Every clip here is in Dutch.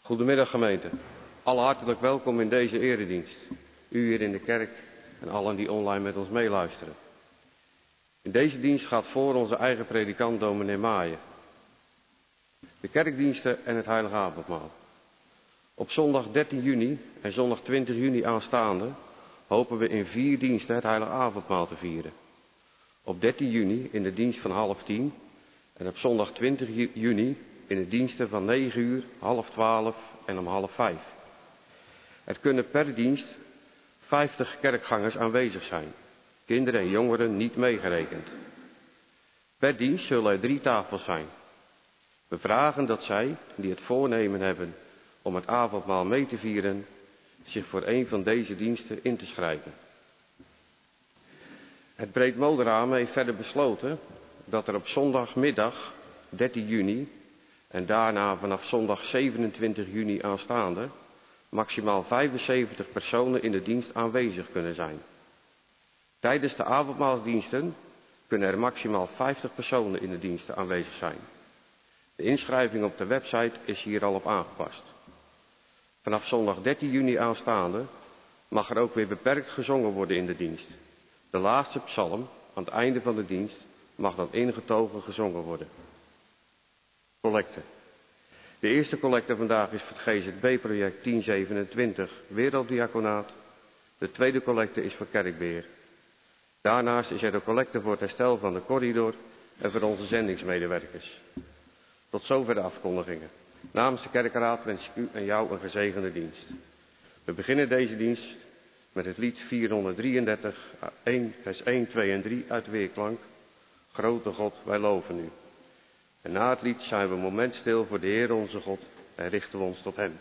Goedemiddag gemeente. Alle hartelijk welkom in deze eredienst. U hier in de kerk en allen die online met ons meeluisteren. In deze dienst gaat voor onze eigen predikant dominee Maaien. De kerkdiensten en het heilige avondmaal. Op zondag 13 juni en zondag 20 juni aanstaande hopen we in 4 diensten het heilige avondmaal te vieren. Op 13 juni in de dienst van 9:30 en op zondag 20 juni in de diensten van 9 uur, 11:30 en om 4:30. Er kunnen per dienst 50 kerkgangers aanwezig zijn, kinderen en jongeren niet meegerekend. Per dienst zullen er 3 tafels zijn. We vragen dat zij, die het voornemen hebben om het avondmaal mee te vieren, zich voor een van deze diensten in te schrijven. Het Breedmolenraam heeft verder besloten dat er op zondagmiddag 13 juni en daarna vanaf zondag 27 juni aanstaande maximaal 75 personen in de dienst aanwezig kunnen zijn. Tijdens de avondmaalsdiensten kunnen er maximaal 50 personen in de diensten aanwezig zijn. De inschrijving op de website is hier al op aangepast. Vanaf zondag 13 juni aanstaande mag er ook weer beperkt gezongen worden in de dienst. De laatste psalm aan het einde van de dienst mag dan ingetogen gezongen worden. Collecte. De eerste collecte vandaag is voor het GZB-project 1027 Werelddiaconaat. De tweede collecte is voor kerkbeheer. Daarnaast is er een collecte voor het herstel van de corridor en voor onze zendingsmedewerkers. Tot zover de afkondigingen. Namens de kerkraad wens ik u en jou een gezegende dienst. We beginnen deze dienst met het lied 433, vers 1, 2 en 3 uit Weerklank. Grote God, wij loven u. En na het lied zijn we een moment stil voor de Heer onze God en richten we ons tot hem.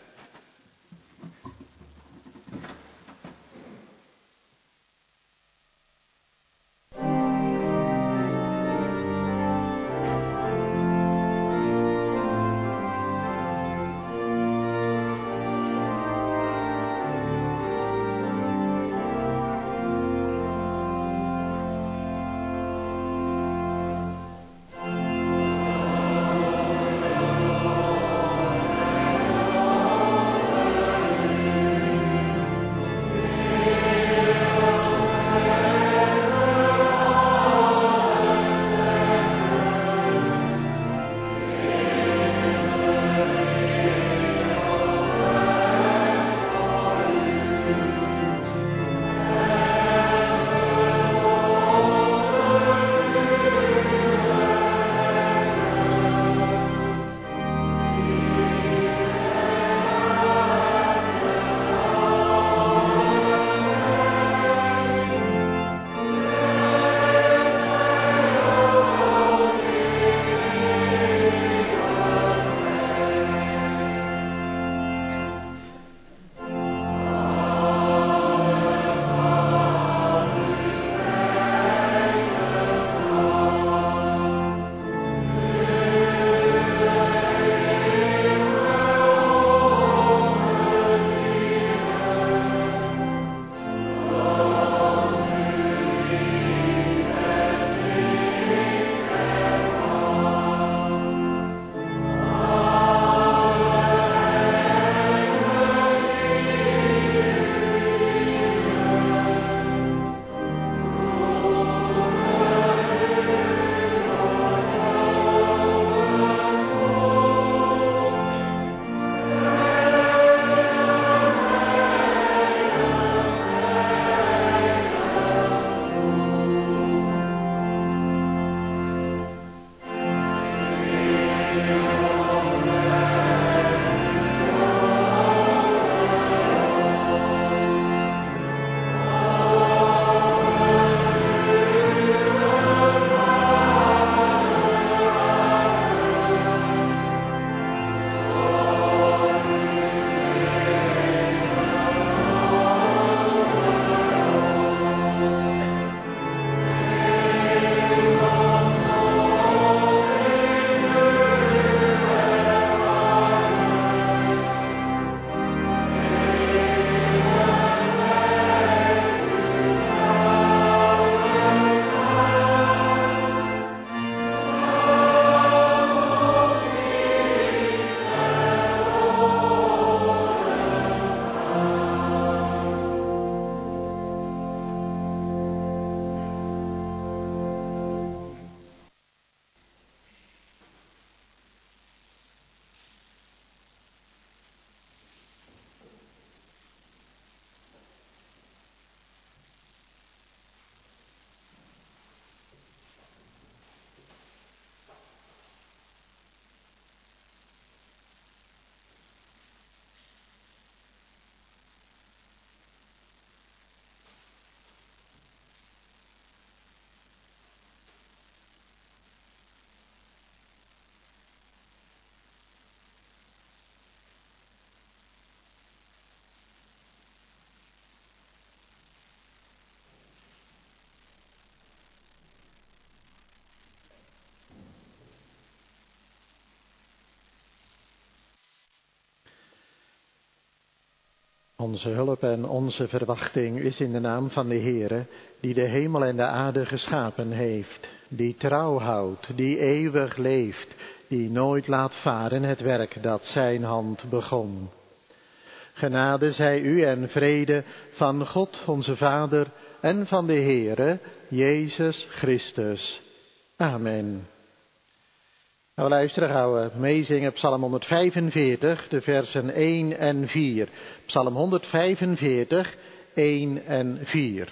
Onze hulp en onze verwachting is in de naam van de Heere, die de hemel en de aarde geschapen heeft, die trouw houdt, die eeuwig leeft, die nooit laat varen het werk dat zijn hand begon. Genade zij u en vrede van God onze Vader en van de Heere, Jezus Christus. Amen. Nou, luisteren, gaan we meezingen Psalm 145, de versen 1 en 4. Psalm 145, 1 en 4.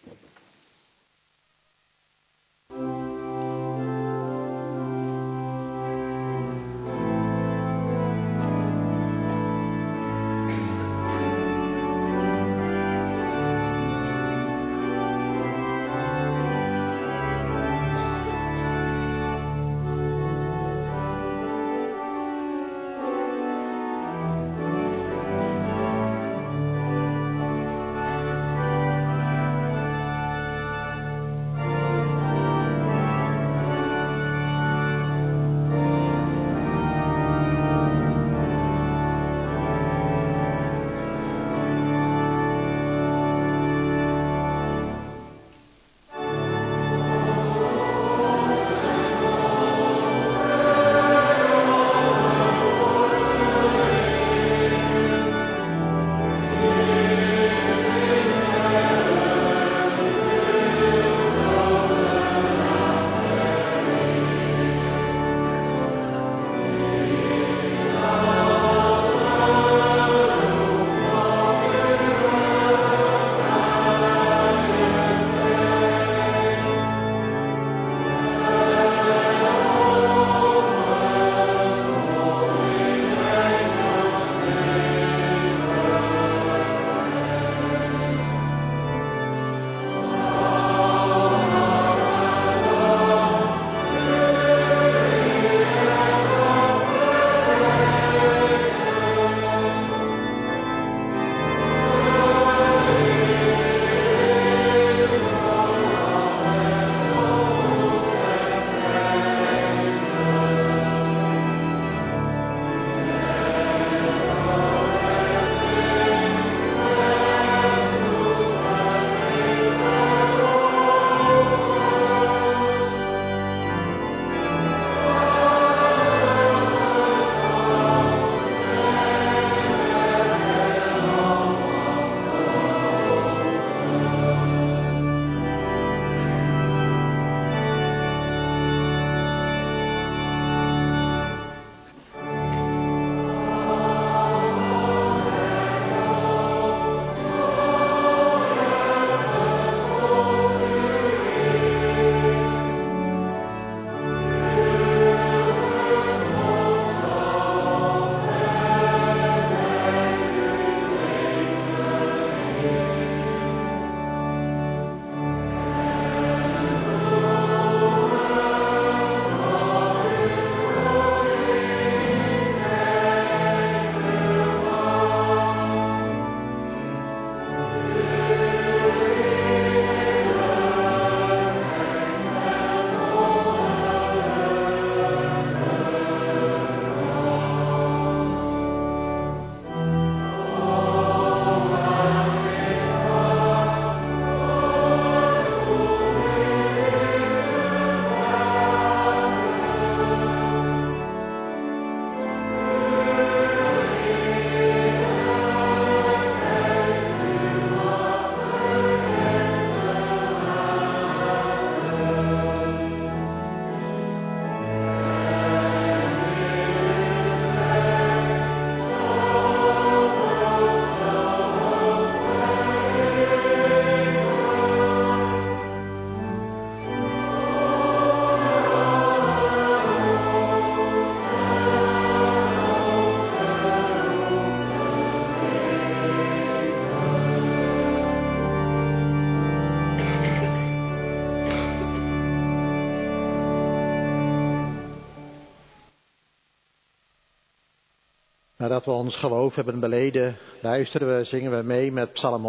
Nadat we ons geloof hebben beleden, zingen we mee met Psalm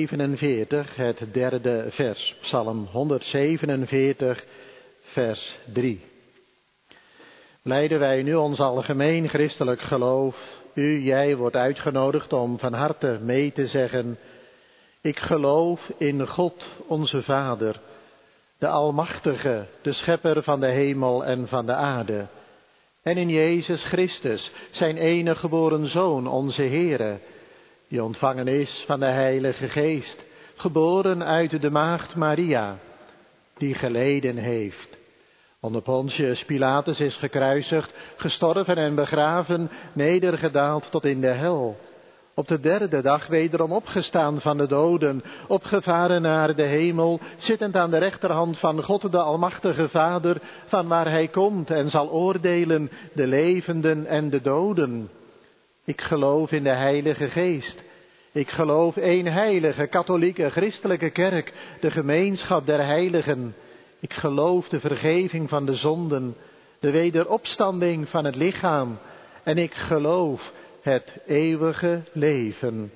147, het derde vers. Psalm 147, vers 3. leiden wij nu ons algemeen christelijk geloof. Jij wordt uitgenodigd om van harte mee te zeggen: ik geloof in God, onze Vader, de Almachtige, de Schepper van de hemel en van de aarde. En in Jezus Christus, zijn enige geboren Zoon, onze Heere, die ontvangen is van de Heilige Geest, geboren uit de maagd Maria, die geleden heeft. Onder Pontius Pilatus is gekruisigd, gestorven en begraven, nedergedaald tot in de hel. Op de derde dag wederom opgestaan van de doden, opgevaren naar de hemel, zittend aan de rechterhand van God de Almachtige Vader, van waar hij komt en zal oordelen de levenden en de doden. Ik geloof in de Heilige Geest. Ik geloof één heilige, katholieke, christelijke kerk, de gemeenschap der heiligen. Ik geloof de vergeving van de zonden, de wederopstanding van het lichaam. En ik geloof het eeuwige leven.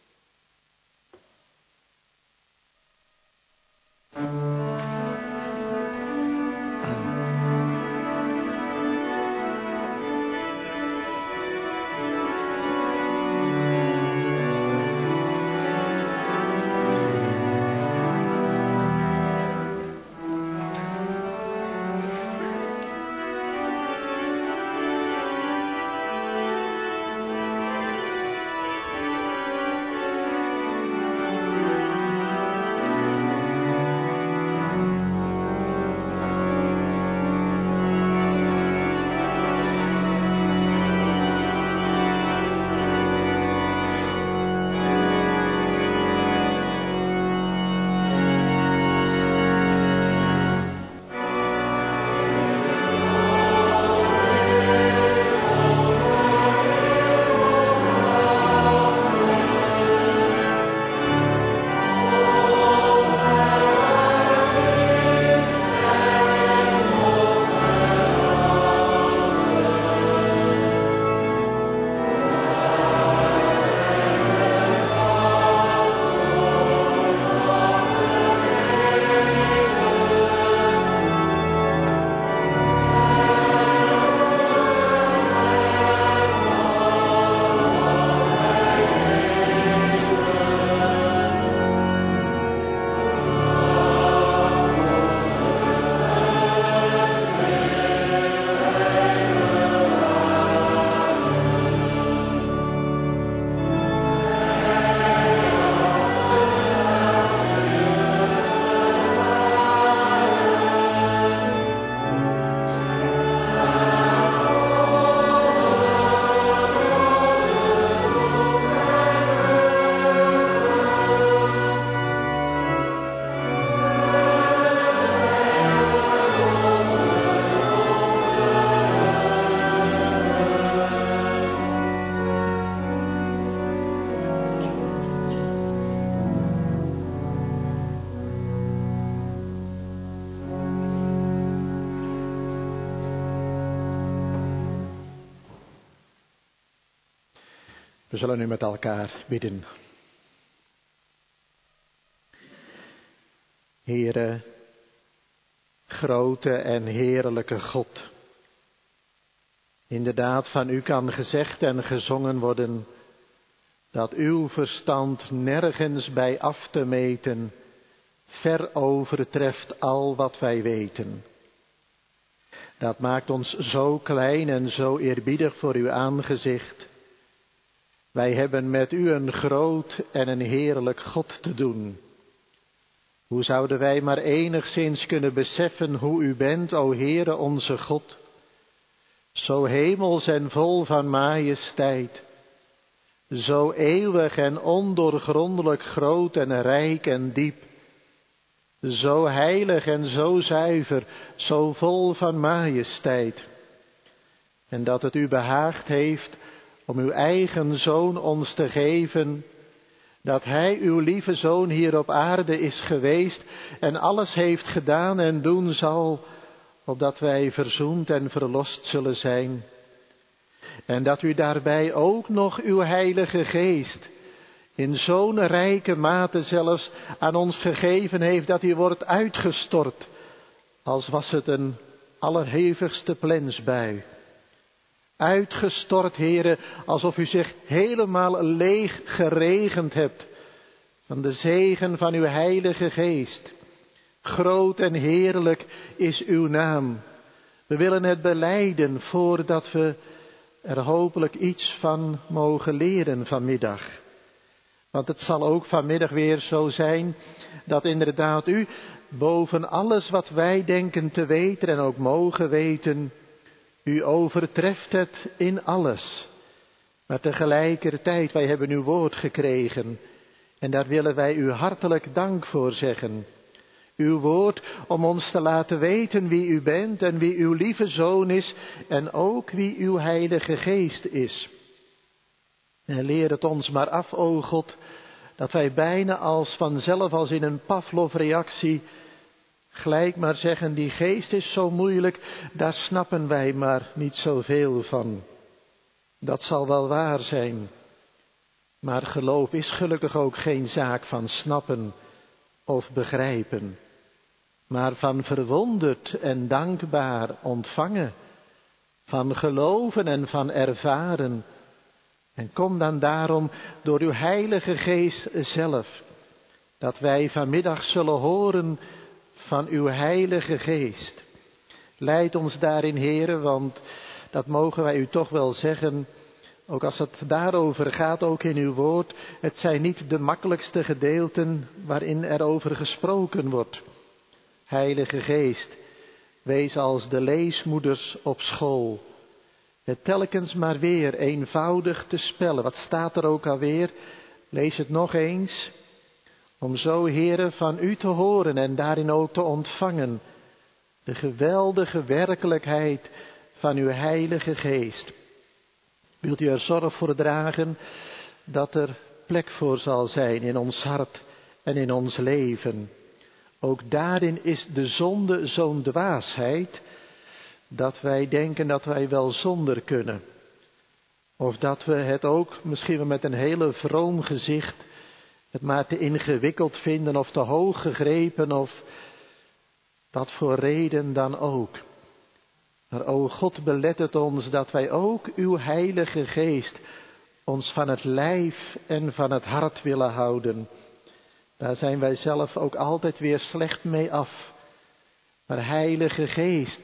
We zullen nu met elkaar bidden. Heere, grote en heerlijke God. Inderdaad, van u kan gezegd en gezongen worden dat uw verstand nergens bij af te meten ver overtreft al wat wij weten. Dat maakt ons zo klein en zo eerbiedig voor uw aangezicht. Wij hebben met u een groot en een heerlijk God te doen. Hoe zouden wij maar enigszins kunnen beseffen hoe u bent, o Heere onze God, zo hemels en vol van majesteit, zo eeuwig en ondoorgrondelijk groot en rijk en diep, zo heilig en zo zuiver, zo vol van majesteit. En dat het u behaagd heeft om uw eigen Zoon ons te geven, dat Hij, uw lieve Zoon, hier op aarde is geweest en alles heeft gedaan en doen zal, opdat wij verzoend en verlost zullen zijn. En dat u daarbij ook nog uw Heilige Geest in zo'n rijke mate zelfs aan ons gegeven heeft, dat hij wordt uitgestort, als was het een allerhevigste plensbui. Uitgestort, Heere, alsof u zich helemaal leeg geregend hebt van de zegen van uw Heilige Geest. Groot en heerlijk is uw naam. We willen het belijden voordat we er hopelijk iets van mogen leren vanmiddag. Want het zal ook vanmiddag weer zo zijn dat inderdaad u boven alles wat wij denken te weten en ook mogen weten, u overtreft het in alles. Maar tegelijkertijd, wij hebben uw woord gekregen en daar willen wij u hartelijk dank voor zeggen. Uw woord om ons te laten weten wie u bent en wie uw lieve Zoon is en ook wie uw Heilige Geest is. En leer het ons maar af, o God, dat wij bijna als vanzelf, als in een Pavlov-reactie, gelijk maar zeggen, die geest is zo moeilijk, daar snappen wij maar niet zoveel van. Dat zal wel waar zijn. Maar geloof is gelukkig ook geen zaak van snappen of begrijpen, maar van verwonderd en dankbaar ontvangen, van geloven en van ervaren. En kom dan daarom door uw Heilige Geest zelf, dat wij vanmiddag zullen horen van uw Heilige Geest. Leid ons daarin, Heere, want dat mogen wij u toch wel zeggen, ook als het daarover gaat, ook in uw woord, het zijn niet de makkelijkste gedeelten waarin er over gesproken wordt. Heilige Geest, wees als de leesmoeders op school. Het telkens maar weer eenvoudig te spellen. Wat staat er ook alweer? Lees het nog eens. Om zo, Heere, van u te horen en daarin ook te ontvangen. De geweldige werkelijkheid van uw Heilige Geest. Wilt u er zorg voor dragen dat er plek voor zal zijn in ons hart en in ons leven. Ook daarin is de zonde zo'n dwaasheid dat wij denken dat wij wel zonder kunnen. Of dat we het ook misschien wel met een hele vroom gezicht het maar te ingewikkeld vinden of te hoog gegrepen of wat voor reden dan ook. Maar o God, belet het ons dat wij ook uw Heilige Geest ons van het lijf en van het hart willen houden. Daar zijn wij zelf ook altijd weer slecht mee af. Maar Heilige Geest,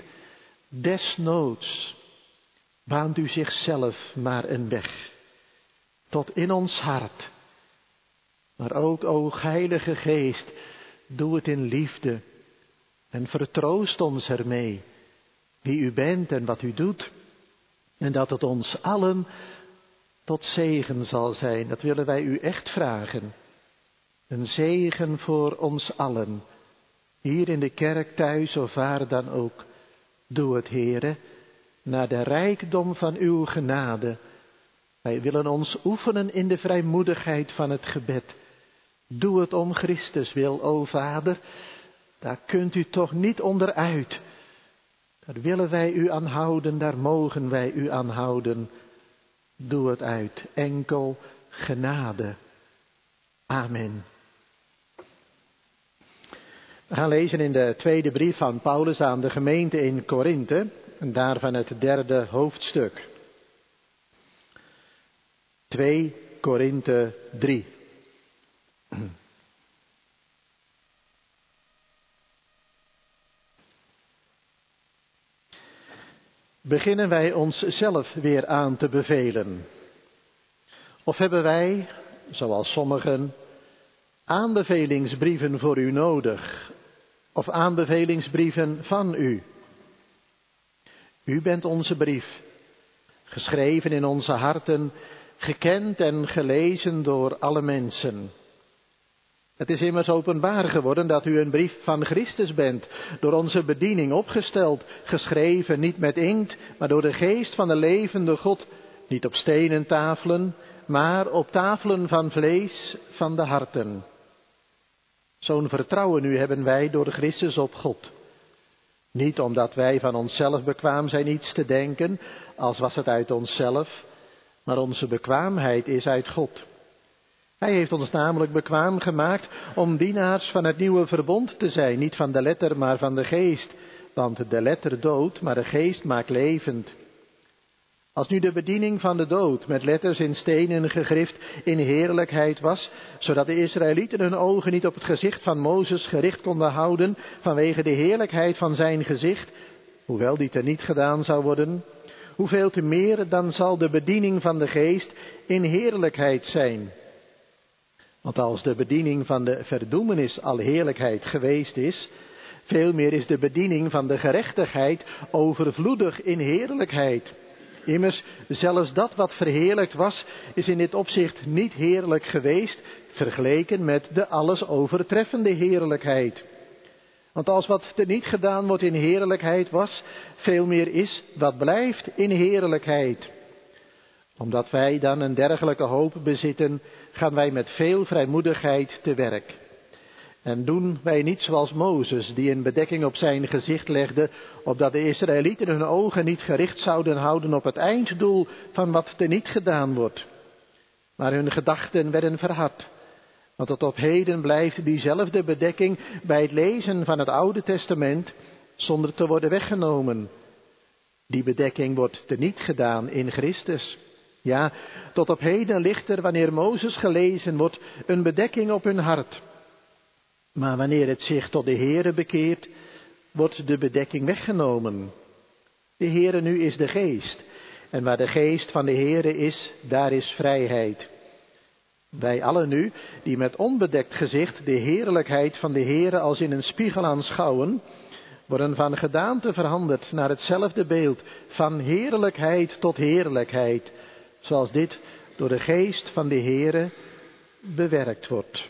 desnoods baant u zichzelf maar een weg. Tot in ons hart. Maar ook, o Heilige Geest, doe het in liefde. En vertroost ons ermee. Wie u bent en wat u doet. En dat het ons allen tot zegen zal zijn. Dat willen wij u echt vragen. Een zegen voor ons allen. Hier in de kerk, thuis of waar dan ook. Doe het, Heere, naar de rijkdom van uw genade. Wij willen ons oefenen in de vrijmoedigheid van het gebed. Doe het om Christus wil, o Vader. Daar kunt u toch niet onderuit. Daar willen wij u aan houden, daar mogen wij u aan houden. Doe het uit enkel genade. Amen. We gaan lezen in de tweede brief van Paulus aan de gemeente in Korinthe, en daarvan het 3e hoofdstuk. 2 Korinthe 3. Beginnen wij onszelf weer aan te bevelen? Of hebben wij, zoals sommigen, aanbevelingsbrieven voor u nodig? Of aanbevelingsbrieven van u? U bent onze brief, geschreven in onze harten, gekend en gelezen door alle mensen. Het is immers openbaar geworden dat u een brief van Christus bent, door onze bediening opgesteld, geschreven niet met inkt, maar door de geest van de levende God, niet op stenen tafelen, maar op tafelen van vlees van de harten. Zo'n vertrouwen nu hebben wij door Christus op God. Niet omdat wij van onszelf bekwaam zijn iets te denken, als was het uit onszelf, maar onze bekwaamheid is uit God. Hij heeft ons namelijk bekwaam gemaakt om dienaars van het nieuwe verbond te zijn, niet van de letter, maar van de geest. Want de letter doodt, maar de geest maakt levend. Als nu de bediening van de dood met letters in stenen gegrift in heerlijkheid was, zodat de Israëlieten hun ogen niet op het gezicht van Mozes gericht konden houden vanwege de heerlijkheid van zijn gezicht, hoewel die teniet gedaan zou worden, hoeveel te meer dan zal de bediening van de geest in heerlijkheid zijn. Want als de bediening van de verdoemenis al heerlijkheid geweest is, veel meer is de bediening van de gerechtigheid overvloedig in heerlijkheid. Immers, zelfs dat wat verheerlijkt was, is in dit opzicht niet heerlijk geweest, vergeleken met de alles overtreffende heerlijkheid. Want als wat teniet gedaan wordt in heerlijkheid was, veel meer is wat blijft in heerlijkheid. Omdat wij dan een dergelijke hoop bezitten, gaan wij met veel vrijmoedigheid te werk. En doen wij niet zoals Mozes, die een bedekking op zijn gezicht legde, opdat de Israëlieten hun ogen niet gericht zouden houden op het einddoel van wat teniet gedaan wordt. Maar hun gedachten werden verhard. Want tot op heden blijft diezelfde bedekking bij het lezen van het Oude Testament zonder te worden weggenomen. Die bedekking wordt teniet gedaan in Christus. Ja, tot op heden ligt er, wanneer Mozes gelezen wordt, een bedekking op hun hart. Maar wanneer het zich tot de Heere bekeert, wordt de bedekking weggenomen. De Heere nu is de Geest. En waar de Geest van de Heere is, daar is vrijheid. Wij allen nu, die met onbedekt gezicht de heerlijkheid van de Heere als in een spiegel aanschouwen, worden van gedaante veranderd naar hetzelfde beeld, van heerlijkheid tot heerlijkheid, zoals dit door de Geest van de Heere bewerkt wordt.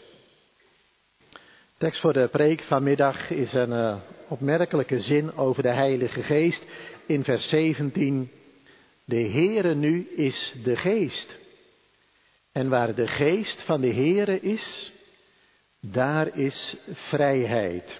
De tekst voor de preek vanmiddag is een opmerkelijke zin over de Heilige Geest in vers 17. De Heere nu is de Geest. En waar de Geest van de Heere is, daar is vrijheid.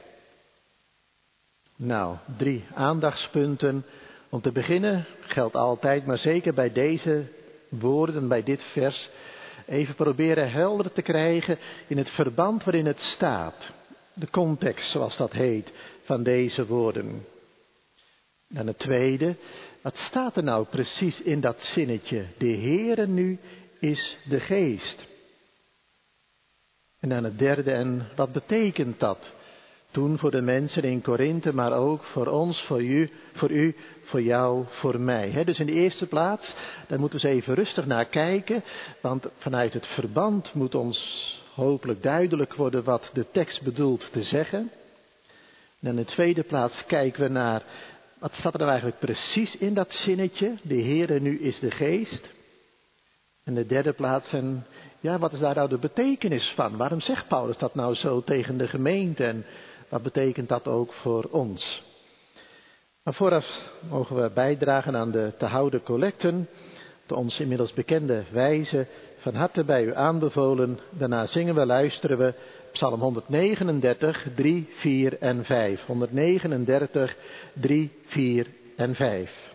Nou, 3 aandachtspunten. Om te beginnen geldt altijd, maar zeker bij deze woorden, bij dit vers, even proberen helder te krijgen in het verband waarin het staat. De context, zoals dat heet, van deze woorden. En het tweede, wat staat er nou precies in dat zinnetje? De Heere nu is de Geest. En dan het derde, en wat betekent dat? Toen voor de mensen in Korinthe, maar ook voor ons, voor u, voor jou, voor mij. Dus in de eerste plaats, daar moeten we eens even rustig naar kijken. Want vanuit het verband moet ons hopelijk duidelijk worden wat de tekst bedoelt te zeggen. En in de tweede plaats kijken we naar, wat staat er nou eigenlijk precies in dat zinnetje? De Heere nu is de Geest. En de derde plaats, en ja, wat is daar nou de betekenis van? Waarom zegt Paulus dat nou zo tegen de gemeente? En wat betekent dat ook voor ons? Maar vooraf mogen we bijdragen aan de te houden collecten. Op ons inmiddels bekende wijze, van harte bij u aanbevolen. Daarna zingen we, luisteren we Psalm 139, 3, 4 en 5. 139, 3, 4 en 5.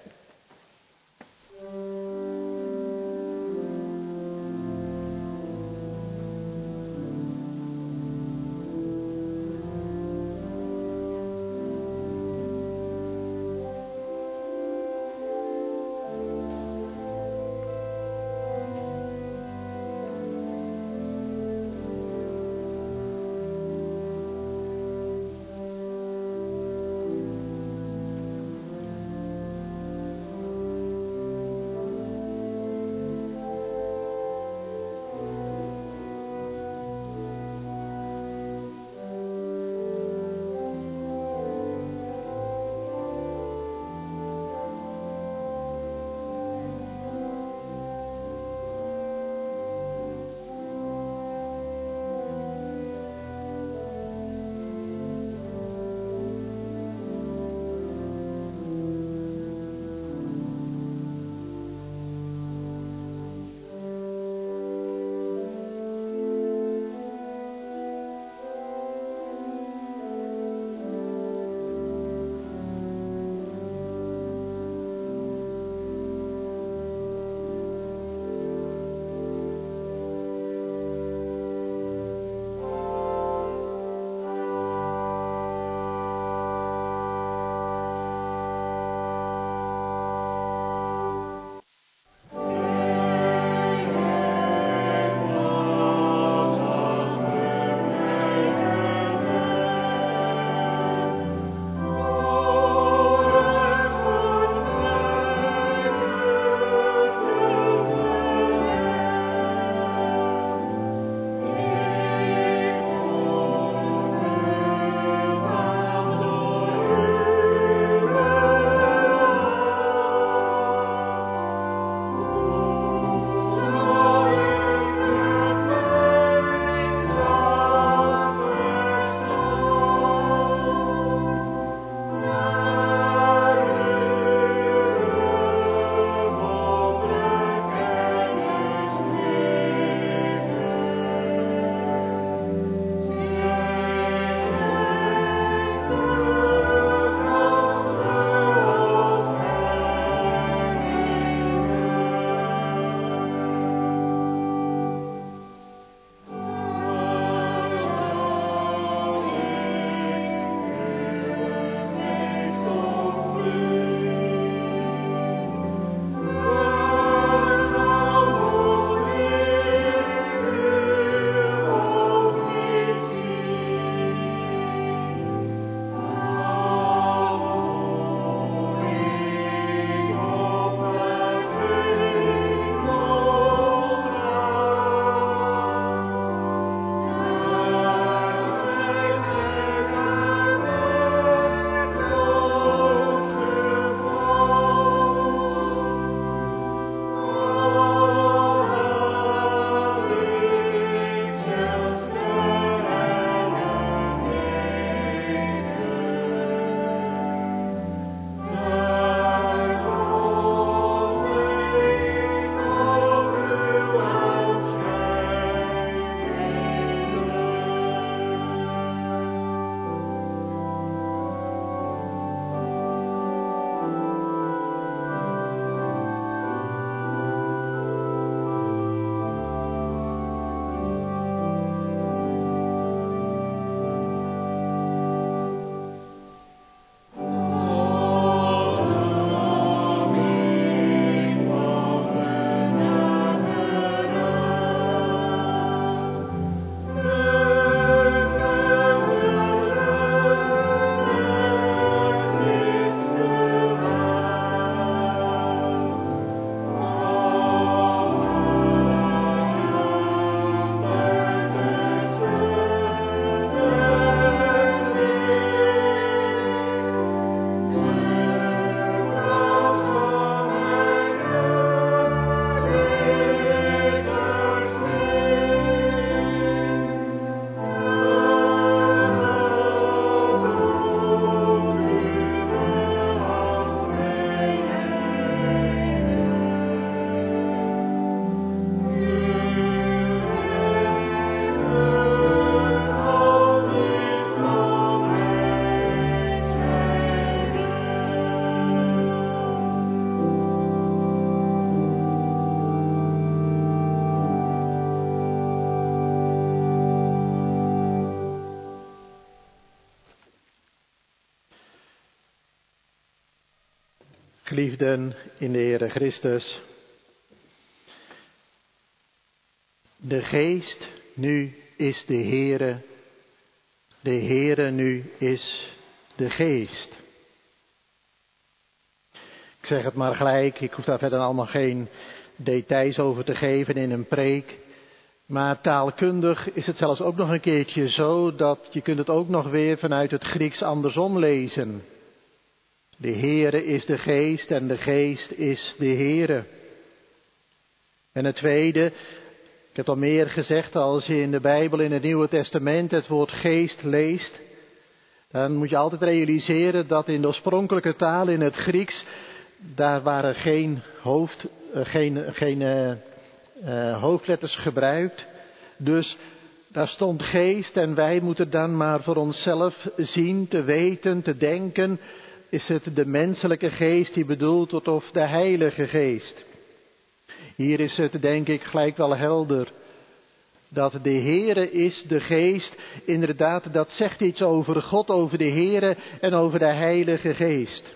Geliefden in de Heere Christus. De Geest nu is de Heere. De Heere nu is de Geest. Ik zeg het maar gelijk, ik hoef daar verder allemaal geen details over te geven in een preek. Maar taalkundig is het zelfs ook nog een keertje zo dat je kunt het ook nog weer vanuit het Grieks andersom lezen. De Heere is de Geest en de Geest is de Heere. En het tweede, ik heb al meer gezegd, als je in de Bijbel in het Nieuwe Testament het woord geest leest, dan moet je altijd realiseren dat in de oorspronkelijke taal in het Grieks, daar waren geen hoofdletters gebruikt. Dus daar stond geest en wij moeten dan maar voor onszelf zien, te weten, te denken. Is het de menselijke geest die bedoeld wordt of de Heilige Geest? Hier is het denk ik gelijk wel helder. Dat de Heere is de Geest. Inderdaad, dat zegt iets over God, over de Heere en over de Heilige Geest.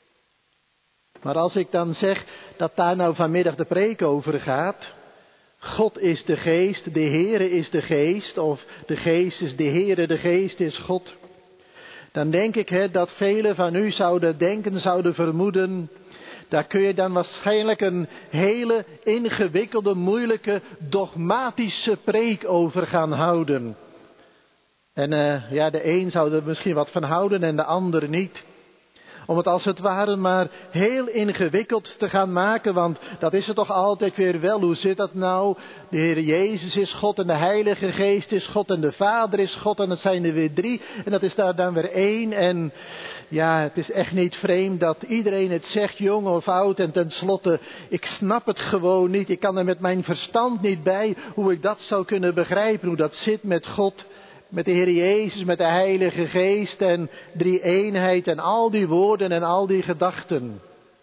Maar als ik dan zeg dat daar nou vanmiddag de preek over gaat. God is de Geest, de Heere is de Geest. Of de Geest is de Heere, de Geest is God. Dan denk ik dat velen van u zouden vermoeden. Daar kun je dan waarschijnlijk een hele ingewikkelde, moeilijke, dogmatische preek over gaan houden. En de een zou er misschien wat van houden en de ander niet. Om het als het ware maar heel ingewikkeld te gaan maken, want dat is het toch altijd weer wel. Hoe zit dat nou? De Heer Jezus is God en de Heilige Geest is God en de Vader is God en dat zijn er weer 3. En dat is daar dan weer 1. En ja, het is echt niet vreemd dat iedereen het zegt, jong of oud. En tenslotte, ik snap het gewoon niet. Ik kan er met mijn verstand niet bij hoe ik dat zou kunnen begrijpen. Hoe dat zit met God. Met de Heer Jezus, met de Heilige Geest en 3-eenheid en al die woorden en al die gedachten.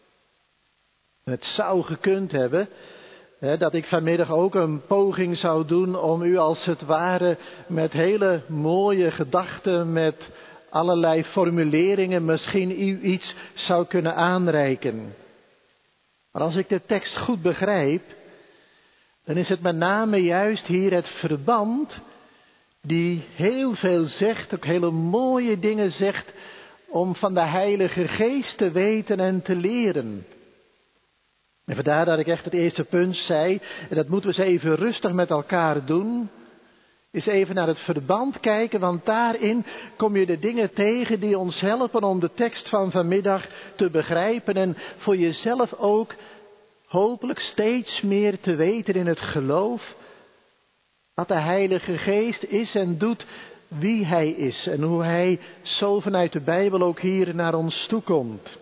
En het zou gekund hebben dat ik vanmiddag ook een poging zou doen om u als het ware met hele mooie gedachten, met allerlei formuleringen misschien u iets zou kunnen aanreiken. Maar als ik de tekst goed begrijp, dan is het met name juist hier het verband die heel veel zegt, ook hele mooie dingen zegt, om van de Heilige Geest te weten en te leren. En vandaar dat ik echt het eerste punt zei, en dat moeten we eens even rustig met elkaar doen, is even naar het verband kijken, want daarin kom je de dingen tegen die ons helpen om de tekst van vanmiddag te begrijpen en voor jezelf ook hopelijk steeds meer te weten in het geloof. Wat de Heilige Geest is en doet, wie Hij is en hoe Hij zo vanuit de Bijbel ook hier naar ons toe komt.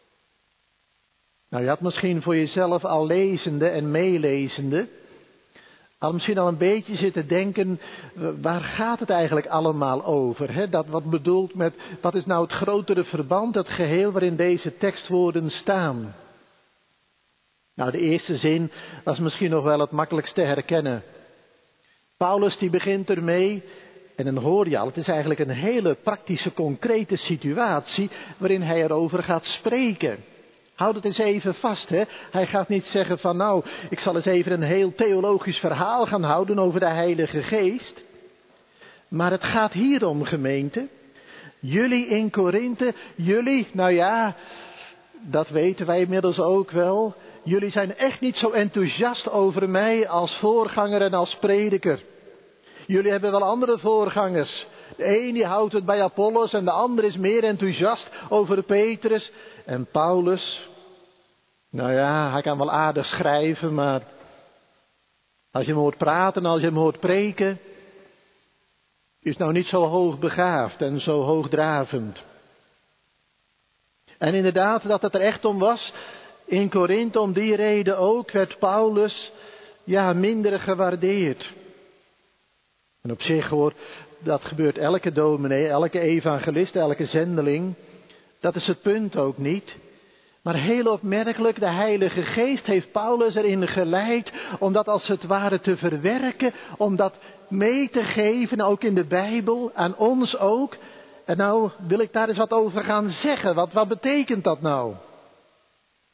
Nou, je had misschien voor jezelf al lezende en meelezende, al misschien al een beetje zitten denken, waar gaat het eigenlijk allemaal over? Hè? Dat wat bedoelt met, wat is nou het grotere verband, het geheel waarin deze tekstwoorden staan? Nou, de eerste zin was misschien nog wel het makkelijkst te herkennen. Paulus die begint ermee, en dan hoor je al, het is eigenlijk een hele praktische, concrete situatie waarin hij erover gaat spreken. Houd het eens even vast, hè. Hij gaat niet zeggen van nou, ik zal eens even een heel theologisch verhaal gaan houden over de Heilige Geest. Maar het gaat hier om, gemeente. Jullie in Korinthe, jullie, nou ja, dat weten wij inmiddels ook wel. Jullie zijn echt niet zo enthousiast over mij als voorganger en als prediker. Jullie hebben wel andere voorgangers. De een die houdt het bij Apollos en de ander is meer enthousiast over Petrus. En Paulus, nou ja, hij kan wel aardig schrijven, maar als je hem hoort praten, als je hem hoort preken, is nou niet zo hoogbegaafd en zo hoogdravend. En inderdaad, dat het er echt om was, in Korinthe om die reden ook, werd Paulus minder gewaardeerd. En op zich hoor, dat gebeurt elke dominee, elke evangelist, elke zendeling. Dat is het punt ook niet. Maar heel opmerkelijk, de Heilige Geest heeft Paulus erin geleid om dat als het ware te verwerken, om dat mee te geven, ook in de Bijbel, aan ons ook. En nou wil ik daar eens wat over gaan zeggen. Wat betekent dat nou?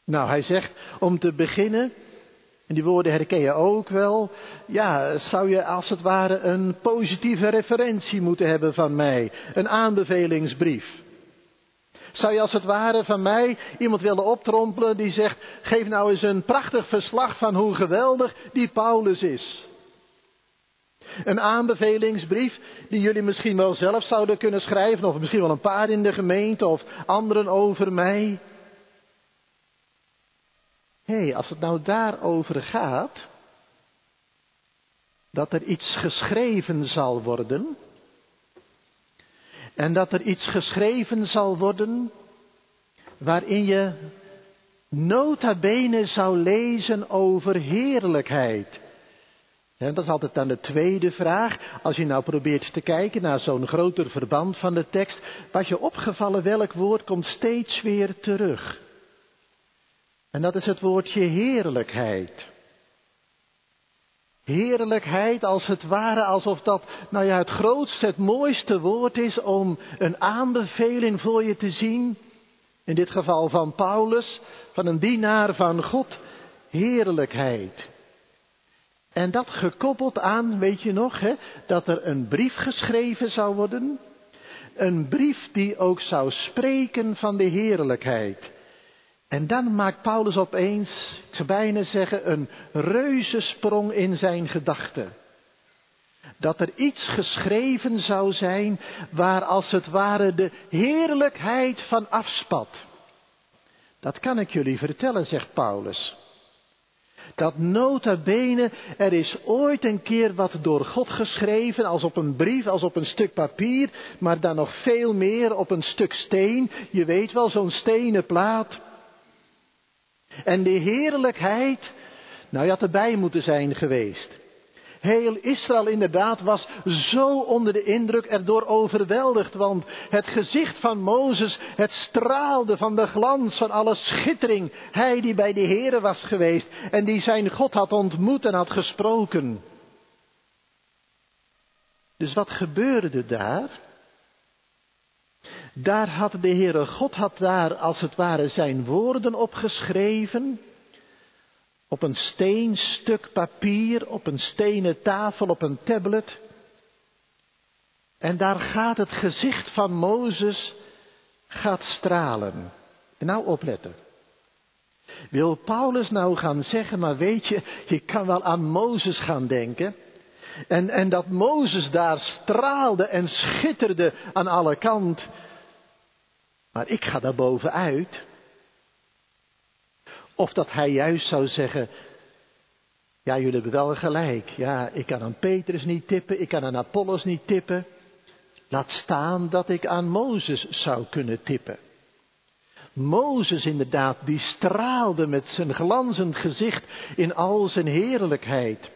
Nou, hij zegt om te beginnen, en die woorden herken je ook wel, ja, zou je als het ware een positieve referentie moeten hebben van mij, een aanbevelingsbrief. Zou je als het ware van mij iemand willen optrompelen die zegt, geef nou eens een prachtig verslag van hoe geweldig die Paulus is. Een aanbevelingsbrief die jullie misschien wel zelf zouden kunnen schrijven, of misschien wel een paar in de gemeente of anderen over mij. Als het nou daarover gaat, dat er iets geschreven zal worden, en dat er iets geschreven zal worden waarin je nota bene zou lezen over heerlijkheid. En dat is altijd dan de tweede vraag. Als je nou probeert te kijken naar zo'n groter verband van de tekst, was je opgevallen welk woord komt steeds weer terug. En dat is het woordje heerlijkheid. Heerlijkheid als het ware, alsof dat het grootste, het mooiste woord is om een aanbeveling voor je te zien. In dit geval van Paulus, van een dienaar van God, heerlijkheid. En dat gekoppeld aan, weet je nog, dat er een brief geschreven zou worden. Een brief die ook zou spreken van de heerlijkheid. En dan maakt Paulus opeens, ik zou bijna zeggen, een reuzensprong in zijn gedachten. Dat er iets geschreven zou zijn waar als het ware de heerlijkheid van afspat. Dat kan ik jullie vertellen, zegt Paulus. Dat nota bene, er is ooit een keer wat door God geschreven, als op een brief, als op een stuk papier, maar dan nog veel meer op een stuk steen. Je weet wel, zo'n stenen plaat. En de heerlijkheid, je had erbij moeten zijn geweest. Heel Israël inderdaad was zo onder de indruk erdoor overweldigd, want het gezicht van Mozes, het straalde van de glans van alle schittering. Hij die bij de Heere was geweest en die zijn God had ontmoet en had gesproken. Dus wat gebeurde daar? Daar had de Heere God daar als het ware zijn woorden opgeschreven. Op een steenstuk papier, op een stenen tafel, op een tablet. En daar gaat het gezicht van Mozes gaat stralen. En nou opletten. Wil Paulus nou gaan zeggen, maar weet je, je kan wel aan Mozes gaan denken. En dat Mozes daar straalde en schitterde aan alle kanten. Maar ik ga daar bovenuit. Of dat hij juist zou zeggen, ja, jullie hebben wel gelijk. Ja, ik kan aan Petrus niet tippen, ik kan aan Apollos niet tippen. Laat staan dat ik aan Mozes zou kunnen tippen. Mozes inderdaad, die straalde met zijn glanzend gezicht in al zijn heerlijkheid.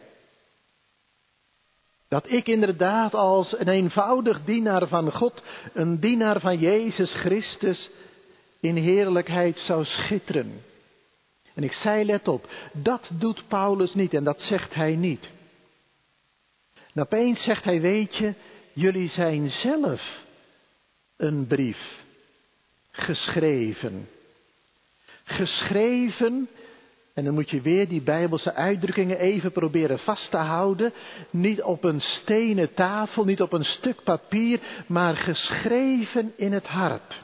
Dat ik inderdaad als een eenvoudig dienaar van God, een dienaar van Jezus Christus, in heerlijkheid zou schitteren. En ik zei, let op, dat doet Paulus niet en dat zegt hij niet. En opeens zegt hij, weet je, jullie zijn zelf een brief geschreven. Geschreven, en dan moet je weer die Bijbelse uitdrukkingen even proberen vast te houden. Niet op een stenen tafel, niet op een stuk papier, maar geschreven in het hart.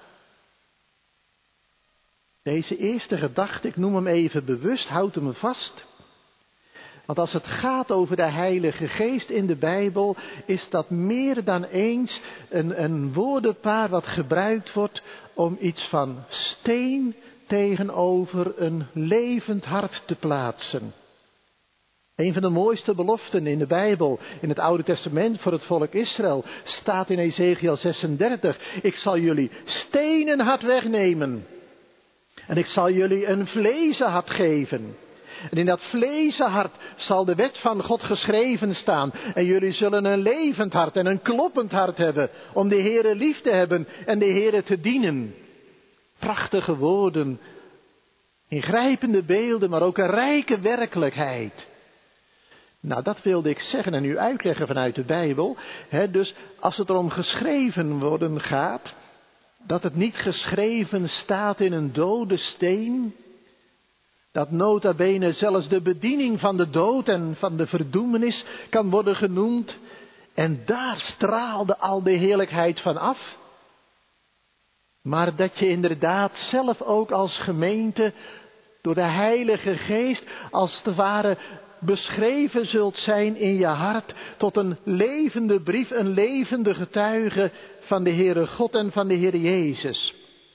Deze eerste gedachte, ik noem hem even bewust, houd hem vast. Want als het gaat over de Heilige Geest in de Bijbel, is dat meer dan eens een woordenpaar wat gebruikt wordt om iets van steen tegenover een levend hart te plaatsen. Een van de mooiste beloften in de Bijbel, in het Oude Testament voor het volk Israël, staat in Ezekiel 36. Ik zal jullie stenen hart wegnemen. En ik zal jullie een vlezen hart geven. En in dat vlezen hart zal de wet van God geschreven staan. En jullie zullen een levend hart en een kloppend hart hebben. Om de Heere lief te hebben en de Heere te dienen. Prachtige woorden. Ingrijpende beelden, maar ook een rijke werkelijkheid. Nou, dat wilde ik zeggen en u uitleggen vanuit de Bijbel. Dus als het erom geschreven worden gaat, dat het niet geschreven staat in een dode steen, Dat nota bene zelfs de bediening van de dood en van de verdoemenis kan worden genoemd. En daar straalde al de heerlijkheid van af. Maar dat je inderdaad zelf ook als gemeente door de Heilige Geest als het ware beschreven zult zijn in je hart tot een levende brief, een levende getuige van de Heere God en van de Heer Jezus.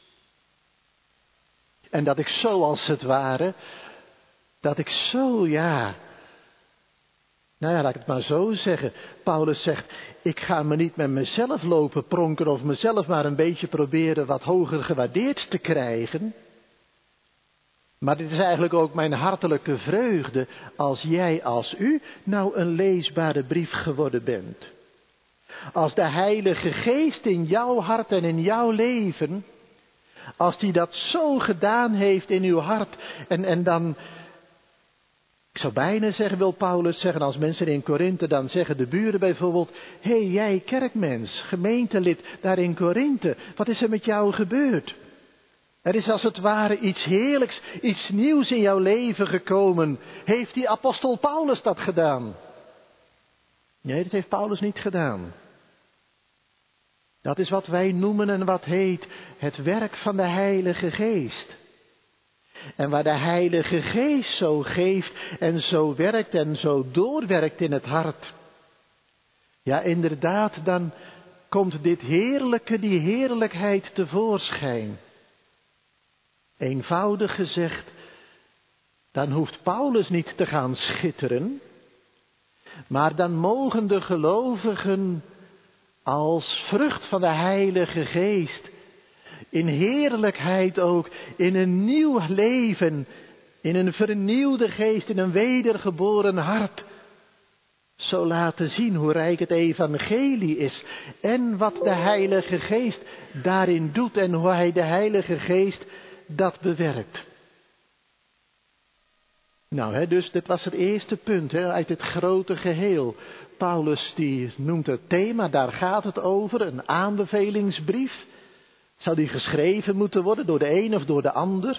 En dat ik zo als het ware, laat ik het maar zo zeggen. Paulus zegt, ik ga me niet met mezelf lopen pronken of mezelf maar een beetje proberen wat hoger gewaardeerd te krijgen. Maar dit is eigenlijk ook mijn hartelijke vreugde als jij, als u, nou een leesbare brief geworden bent. Als de Heilige Geest in jouw hart en in jouw leven, als die dat zo gedaan heeft in uw hart en dan, ik zou bijna zeggen, wil Paulus zeggen, als mensen in Korinthe dan zeggen, de buren bijvoorbeeld, hé, jij kerkmens, gemeentelid daar in Korinthe, wat is er met jou gebeurd? Er is als het ware iets heerlijks, iets nieuws in jouw leven gekomen. Heeft die apostel Paulus dat gedaan? Nee, dat heeft Paulus niet gedaan. Dat is wat wij noemen en wat heet het werk van de Heilige Geest. En waar de Heilige Geest zo geeft en zo werkt en zo doorwerkt in het hart. Ja, inderdaad, dan komt dit heerlijke, die heerlijkheid tevoorschijn. Eenvoudig gezegd, dan hoeft Paulus niet te gaan schitteren, maar dan mogen de gelovigen als vrucht van de Heilige Geest in heerlijkheid ook, in een nieuw leven, in een vernieuwde geest, in een wedergeboren hart, zo laten zien hoe rijk het evangelie is en wat de Heilige Geest daarin doet en hoe hij de Heilige Geest dat bewerkt. Nou, dus dit was het eerste punt uit het grote geheel. Paulus die noemt het thema, daar gaat het over, een aanbevelingsbrief. Zou die geschreven moeten worden door de een of door de ander?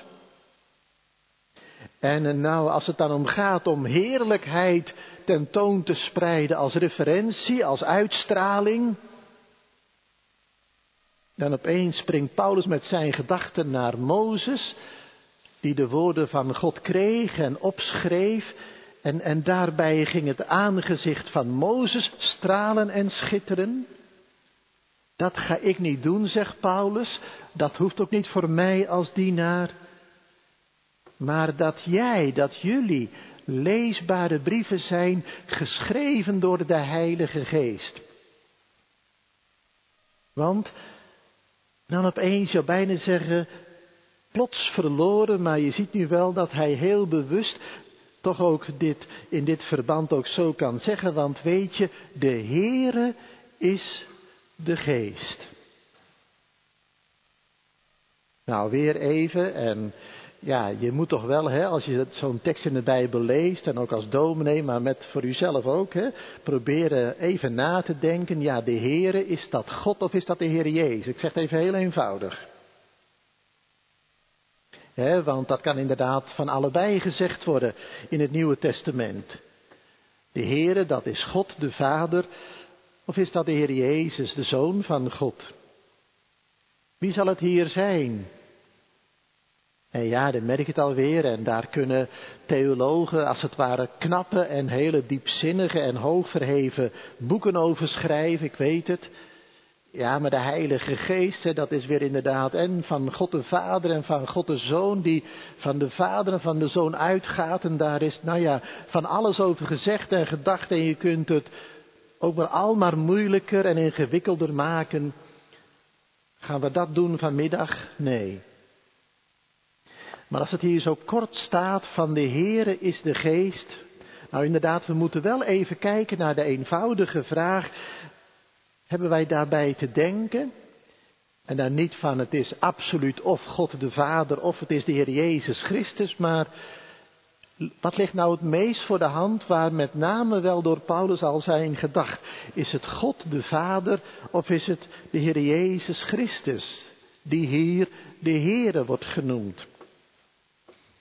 En nou, als het dan om gaat om heerlijkheid tentoon te spreiden als referentie, als uitstraling, dan opeens springt Paulus met zijn gedachten naar Mozes, die de woorden van God kreeg en opschreef. En daarbij ging het aangezicht van Mozes stralen en schitteren. Dat ga ik niet doen, zegt Paulus. Dat hoeft ook niet voor mij als dienaar. Maar dat jullie leesbare brieven zijn, geschreven door de Heilige Geest. Want dan opeens zou bijna zeggen, plots verloren, maar je ziet nu wel dat hij heel bewust toch ook in dit verband ook zo kan zeggen. Want weet je, de Heere is de Geest. Nou, weer even en ja, je moet toch wel, als je zo'n tekst in de Bijbel leest en ook als dominee, maar voor uzelf ook, proberen even na te denken, ja, de Heere, is dat God of is dat de Heer Jezus? Ik zeg het even heel eenvoudig. Want dat kan inderdaad van allebei gezegd worden in het Nieuwe Testament. De Heere, dat is God de Vader, of is dat de Heer Jezus, de Zoon van God? Wie zal het hier zijn? En ja, dan merk je het alweer en daar kunnen theologen als het ware knappe en hele diepzinnige en hoogverheven boeken over schrijven, ik weet het. Ja, maar de Heilige Geest, dat is weer inderdaad en van God de Vader en van God de Zoon, die van de Vader en van de Zoon uitgaat. En daar is, van alles over gezegd en gedacht en je kunt het ook maar al maar moeilijker en ingewikkelder maken. Gaan we dat doen vanmiddag? Nee. Maar als het hier zo kort staat van de Heere is de Geest. Nou inderdaad, we moeten wel even kijken naar de eenvoudige vraag. Hebben wij daarbij te denken? En dan niet van het is absoluut of God de Vader of het is de Heer Jezus Christus. Maar wat ligt nou het meest voor de hand waar met name wel door Paulus al zijn gedacht? Is het God de Vader of is het de Heer Jezus Christus? Die hier de Heere wordt genoemd.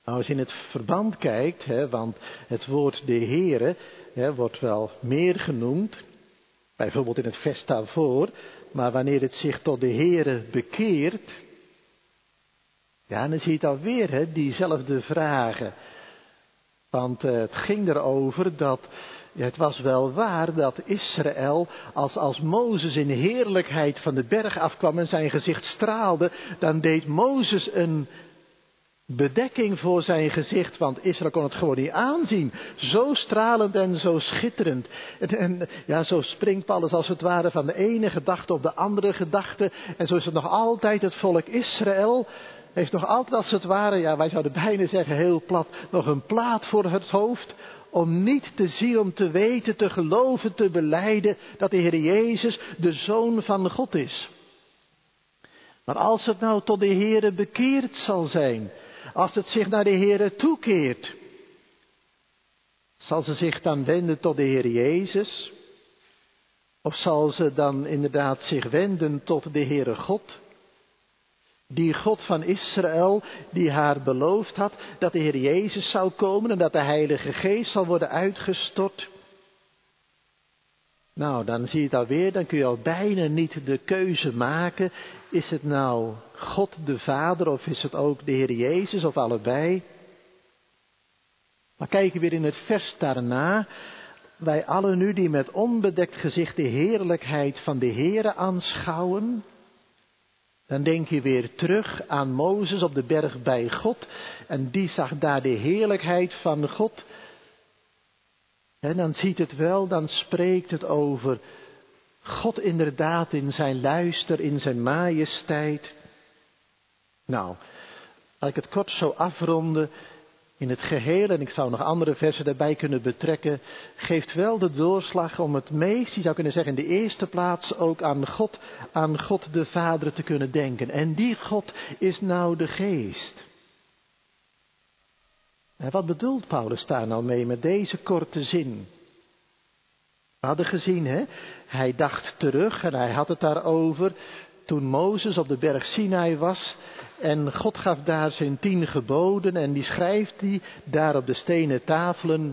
Nou, als je in het verband kijkt, want het woord de Heere wordt wel meer genoemd, bijvoorbeeld in het vers daarvoor, maar wanneer het zich tot de Heere bekeert, ja, dan zie je het alweer, diezelfde vragen. Want het ging erover dat, het was wel waar dat Israël, als Mozes in heerlijkheid van de berg afkwam en zijn gezicht straalde, dan deed Mozes een bedekking voor zijn gezicht, want Israël kon het gewoon niet aanzien. Zo stralend en zo schitterend. En zo springt Paulus als het ware van de ene gedachte op de andere gedachte. En zo is het nog altijd het volk Israël. Heeft nog altijd als het ware, wij zouden bijna zeggen heel plat, nog een plaat voor het hoofd. Om niet te zien, om te weten, te geloven, te belijden dat de Heer Jezus de Zoon van God is. Maar als het nou tot de Heere bekeerd zal zijn, als het zich naar de Heere toekeert, zal ze zich dan wenden tot de Heer Jezus? Of zal ze dan inderdaad zich wenden tot de Heere God? Die God van Israël, die haar beloofd had dat de Heer Jezus zou komen en dat de Heilige Geest zal worden uitgestort. Nou, dan zie je het alweer, dan kun je al bijna niet de keuze maken. Is het nou God de Vader of is het ook de Heer Jezus of allebei? Maar kijken weer in het vers daarna. Wij allen nu die met onbedekt gezicht de heerlijkheid van de Heere aanschouwen. Dan denk je weer terug aan Mozes op de berg bij God. En die zag daar de heerlijkheid van God. En dan ziet het wel, dan spreekt het over God inderdaad in zijn luister, in zijn majesteit. Nou, als ik het kort zo afronde, in het geheel, en ik zou nog andere versen daarbij kunnen betrekken, geeft wel de doorslag om het meest, je zou kunnen zeggen in de eerste plaats, ook aan God de Vader te kunnen denken. En die God is nou de Geest. En wat bedoelt Paulus daar nou mee met deze korte zin? We hadden gezien, hij dacht terug en hij had het daarover toen Mozes op de berg Sinai was en God gaf daar zijn 10 geboden en die schrijft hij daar op de stenen tafelen.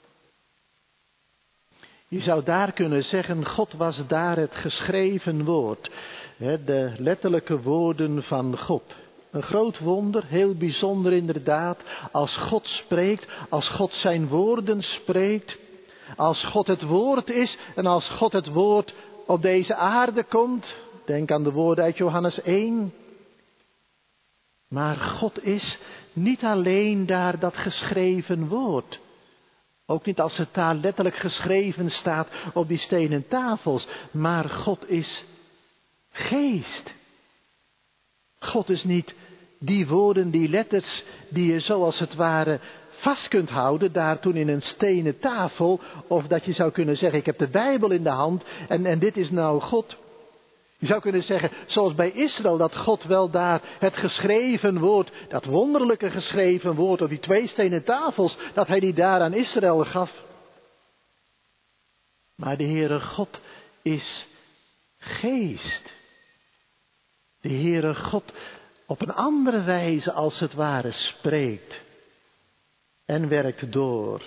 Je zou daar kunnen zeggen, God was daar het geschreven woord, de letterlijke woorden van God. Een groot wonder, heel bijzonder inderdaad, als God spreekt, als God zijn woorden spreekt, als God het woord is en als God het woord op deze aarde komt. Denk aan de woorden uit Johannes 1. Maar God is niet alleen daar dat geschreven woord. Ook niet als het daar letterlijk geschreven staat op die stenen tafels. Maar God is geest. God is niet die woorden, die letters die je zoals het ware vast kunt houden, daar toen in een stenen tafel. Of dat je zou kunnen zeggen, ik heb de Bijbel in de hand en dit is nou God. Je zou kunnen zeggen, zoals bij Israël, dat God wel daar het geschreven woord, dat wonderlijke geschreven woord op die 2 stenen tafels, dat hij die daar aan Israël gaf. Maar de Heere God is geest. De Heere God op een andere wijze als het ware spreekt en werkt door.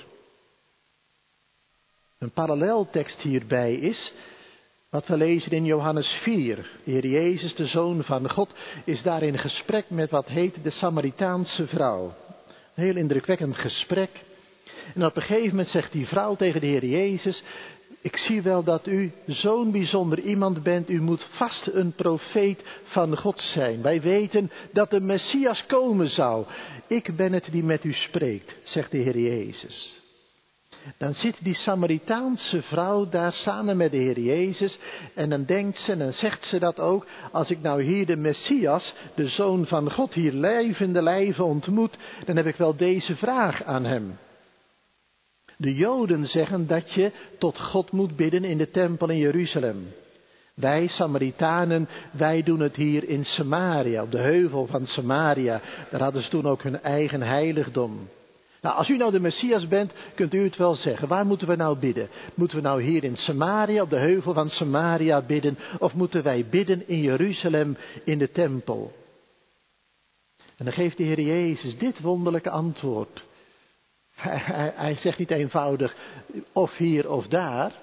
Een paralleltekst hierbij is wat we lezen in Johannes 4. De Heer Jezus, de Zoon van God, is daar in gesprek met wat heet de Samaritaanse vrouw. Een heel indrukwekkend gesprek. En op een gegeven moment zegt die vrouw tegen de Heer Jezus, ik zie wel dat u zo'n bijzonder iemand bent, u moet vast een profeet van God zijn. Wij weten dat de Messias komen zou. Ik ben het die met u spreekt, zegt de Heer Jezus. Dan zit die Samaritaanse vrouw daar samen met de Heer Jezus en dan denkt ze en dan zegt ze dat ook, als ik nou hier de Messias, de Zoon van God, hier lijvende lijve ontmoet, dan heb ik wel deze vraag aan hem. De Joden zeggen dat je tot God moet bidden in de tempel in Jeruzalem. Wij Samaritanen, wij doen het hier in Samaria, op de heuvel van Samaria. Daar hadden ze toen ook hun eigen heiligdom. Nou, als u nou de Messias bent, kunt u het wel zeggen. Waar moeten we nou bidden? Moeten we nou hier in Samaria, op de heuvel van Samaria bidden? Of moeten wij bidden in Jeruzalem, in de tempel? En dan geeft de Heer Jezus dit wonderlijke antwoord. Hij zegt niet eenvoudig of hier of daar.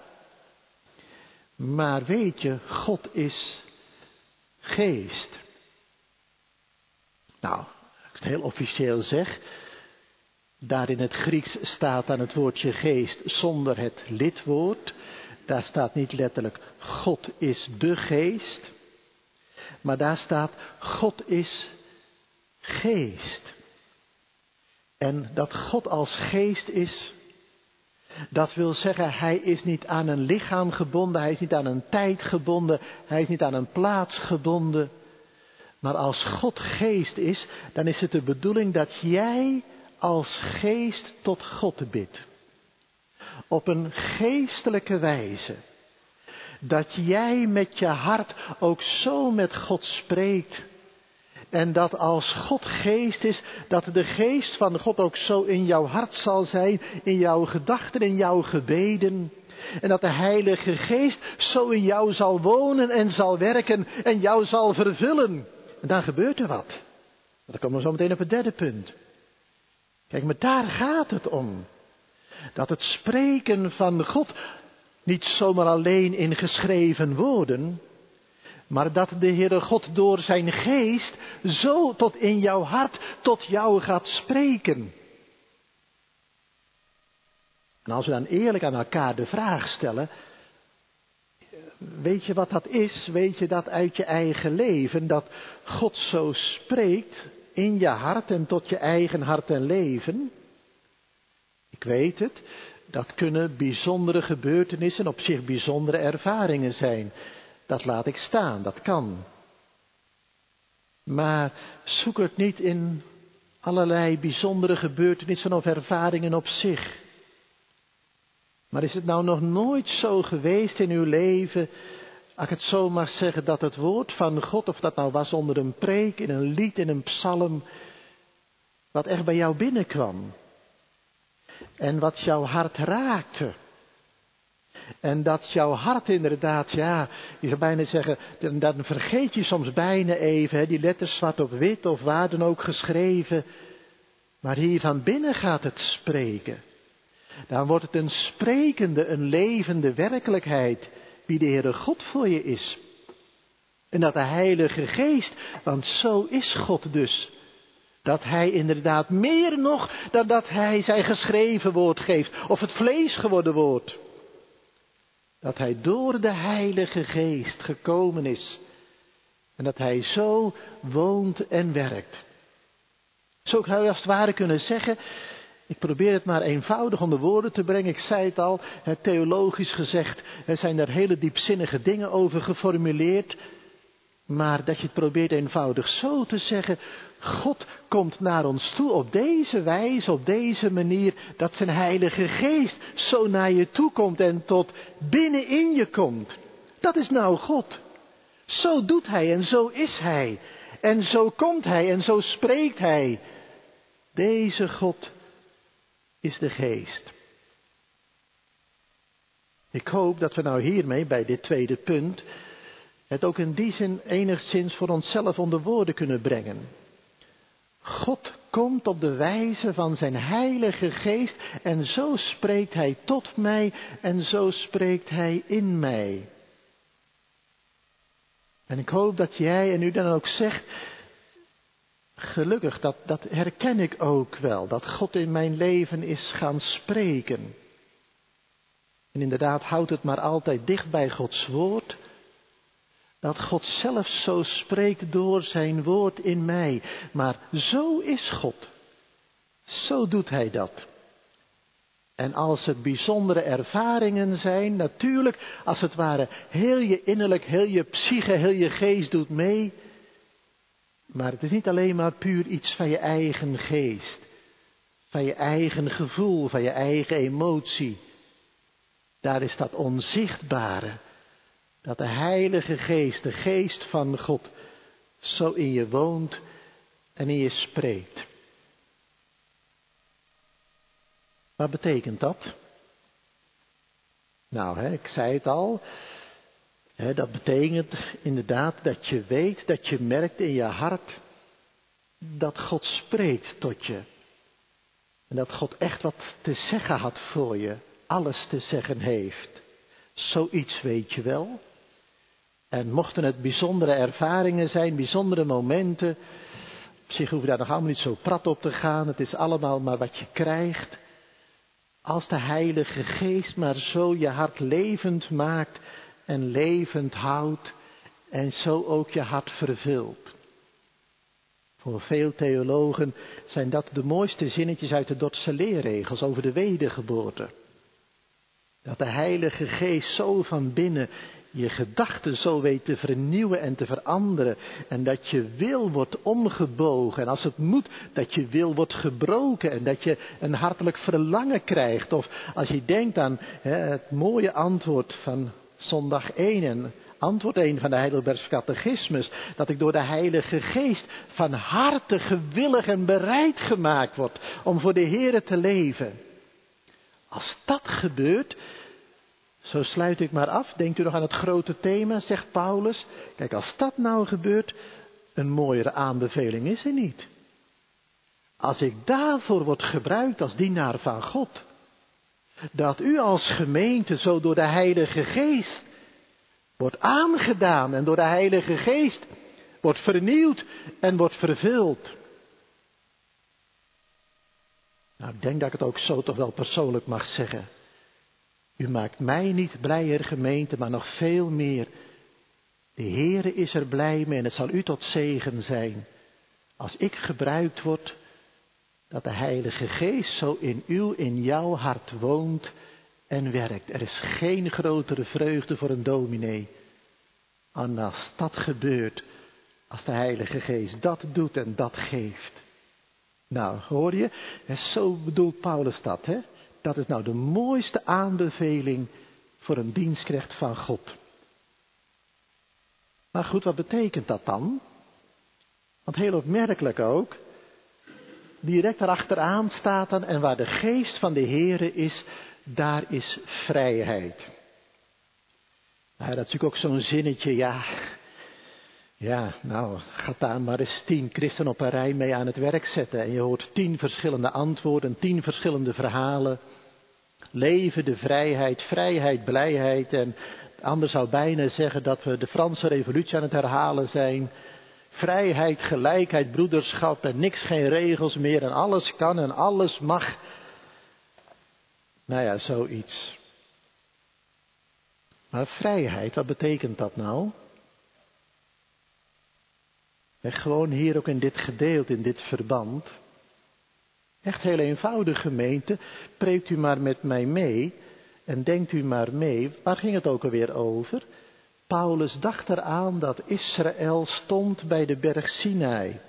Maar weet je, God is geest. Nou, als ik het heel officieel zeg, daar in het Grieks staat dan het woordje geest zonder het lidwoord. Daar staat niet letterlijk God is de geest. Maar daar staat God is geest. En dat God als geest is, dat wil zeggen, hij is niet aan een lichaam gebonden, hij is niet aan een tijd gebonden, hij is niet aan een plaats gebonden. Maar als God geest is, dan is het de bedoeling dat jij als geest tot God bidt. Op een geestelijke wijze. Dat jij met je hart ook zo met God spreekt. En dat als God geest is, dat de geest van God ook zo in jouw hart zal zijn, in jouw gedachten, in jouw gebeden. En dat de Heilige Geest zo in jou zal wonen en zal werken en jou zal vervullen. En dan gebeurt er wat. Dan komen we zo meteen op het derde punt. Kijk, maar daar gaat het om. Dat het spreken van God niet zomaar alleen in geschreven woorden, maar dat de Heere God door zijn geest zo tot in jouw hart, tot jou gaat spreken. En als we dan eerlijk aan elkaar de vraag stellen, weet je wat dat is? Weet je dat uit je eigen leven, dat God zo spreekt in je hart en tot je eigen hart en leven? Ik weet het, dat kunnen bijzondere gebeurtenissen, op zich bijzondere ervaringen zijn. Dat laat ik staan, dat kan. Maar zoek het niet in allerlei bijzondere gebeurtenissen of ervaringen op zich. Maar is het nou nog nooit zo geweest in uw leven, als ik het zo mag zeggen, dat het woord van God, of dat nou was onder een preek, in een lied, in een psalm, wat echt bij jou binnenkwam. En wat jouw hart raakte. En dat jouw hart inderdaad, ja, je zou bijna zeggen, dan vergeet je soms bijna even, die letters zwart op wit of waar dan ook geschreven. Maar hier van binnen gaat het spreken. Dan wordt het een sprekende, een levende werkelijkheid, wie de Heere God voor je is. En dat de Heilige Geest, want zo is God dus. Dat hij inderdaad meer nog dan dat hij zijn geschreven woord geeft, of het vlees geworden woord. Dat hij door de Heilige Geest gekomen is. En dat hij zo woont en werkt. Zo zou je als het ware kunnen zeggen, ik probeer het maar eenvoudig onder woorden te brengen. Ik zei het al, theologisch gezegd, er zijn er hele diepzinnige dingen over geformuleerd. Maar dat je het probeert eenvoudig zo te zeggen, God komt naar ons toe op deze wijze, op deze manier, dat zijn Heilige Geest zo naar je toe komt en tot binnenin je komt. Dat is nou God. Zo doet hij en zo is hij. En zo komt hij en zo spreekt hij. Deze God is de Geest. Ik hoop dat we nou hiermee bij dit tweede punt het ook in die zin enigszins voor onszelf onder woorden kunnen brengen. God komt op de wijze van zijn Heilige Geest en zo spreekt hij tot mij en zo spreekt hij in mij. En ik hoop dat jij en u dan ook zegt, gelukkig, dat herken ik ook wel, dat God in mijn leven is gaan spreken. En inderdaad, houd het maar altijd dicht bij Gods woord. Dat God zelf zo spreekt door zijn woord in mij. Maar zo is God. Zo doet hij dat. En als het bijzondere ervaringen zijn, natuurlijk, als het ware, heel je innerlijk, heel je psyche, heel je geest doet mee. Maar het is niet alleen maar puur iets van je eigen geest. Van je eigen gevoel, van je eigen emotie. Daar is dat onzichtbare. Dat de Heilige Geest, de Geest van God, zo in je woont en in je spreekt. Wat betekent dat? Nou, ik zei het al. Dat betekent inderdaad dat je weet, dat je merkt in je hart dat God spreekt tot je. En dat God echt wat te zeggen had voor je. Alles te zeggen heeft. Zoiets weet je wel. En mochten het bijzondere ervaringen zijn, bijzondere momenten. Op zich hoef je daar nog allemaal niet zo prat op te gaan. Het is allemaal maar wat je krijgt. Als de Heilige Geest maar zo je hart levend maakt en levend houdt. En zo ook je hart vervult. Voor veel theologen zijn dat de mooiste zinnetjes uit de Dordtse leerregels over de wedergeboorte. Dat de Heilige Geest zo van binnen je gedachten zo weet te vernieuwen en te veranderen. En dat je wil wordt omgebogen. En als het moet, dat je wil wordt gebroken. En dat je een hartelijk verlangen krijgt. Of als je denkt aan het mooie antwoord van zondag 1 en antwoord 1 van de Heidelbergse Catechismus. Dat ik door de Heilige Geest van harte gewillig en bereid gemaakt word om voor de Here te leven. Als dat gebeurt, zo sluit ik maar af. Denkt u nog aan het grote thema, zegt Paulus. Kijk, als dat nou gebeurt, een mooiere aanbeveling is er niet. Als ik daarvoor word gebruikt als dienaar van God. Dat u als gemeente zo door de Heilige Geest wordt aangedaan en door de Heilige Geest wordt vernieuwd en wordt vervuld. Nou, ik denk dat ik het ook zo toch wel persoonlijk mag zeggen. U maakt mij niet blijer, gemeente, maar nog veel meer. De Heere is er blij mee en het zal u tot zegen zijn. Als ik gebruikt word, dat de Heilige Geest zo in jouw hart woont en werkt. Er is geen grotere vreugde voor een dominee. En als dat gebeurt, als de Heilige Geest dat doet en dat geeft. Nou, hoor je? En zo bedoelt Paulus dat, hè? Dat is nou de mooiste aanbeveling voor een dienstknecht van God. Maar goed, wat betekent dat dan? Want heel opmerkelijk ook, direct daarachteraan staat dan, en waar de geest van de Heere is, daar is vrijheid. Nou, dat is natuurlijk ook zo'n zinnetje, nou, ga daar maar eens 10 christenen op een rij mee aan het werk zetten. En je hoort 10 verschillende antwoorden, 10 verschillende verhalen. Leven, de vrijheid, vrijheid, blijheid. En de ander zou bijna zeggen dat we de Franse revolutie aan het herhalen zijn. Vrijheid, gelijkheid, broederschap en niks, geen regels meer. En alles kan en alles mag. Nou ja, zoiets. Maar vrijheid, wat betekent dat nou? En gewoon hier ook in dit gedeelte, in dit verband. Echt heel eenvoudig, gemeente. Preekt u maar met mij mee. En denkt u maar mee. Waar ging het ook alweer over? Paulus dacht eraan dat Israël stond bij de berg Sinai.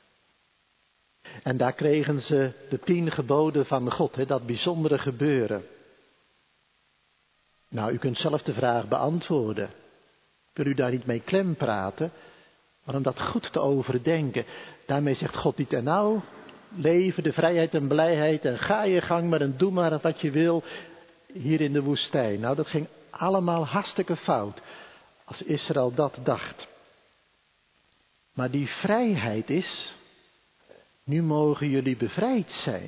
En daar kregen ze de 10 geboden van God. Dat bijzondere gebeuren. Nou, u kunt zelf de vraag beantwoorden. Wil u daar niet mee klem praten? Maar om dat goed te overdenken. Daarmee zegt God niet en nou, leven, de vrijheid en blijheid. En ga je gang maar en doe maar wat je wil hier in de woestijn. Nou, dat ging allemaal hartstikke fout. Als Israël dat dacht. Maar die vrijheid is, nu mogen jullie bevrijd zijn.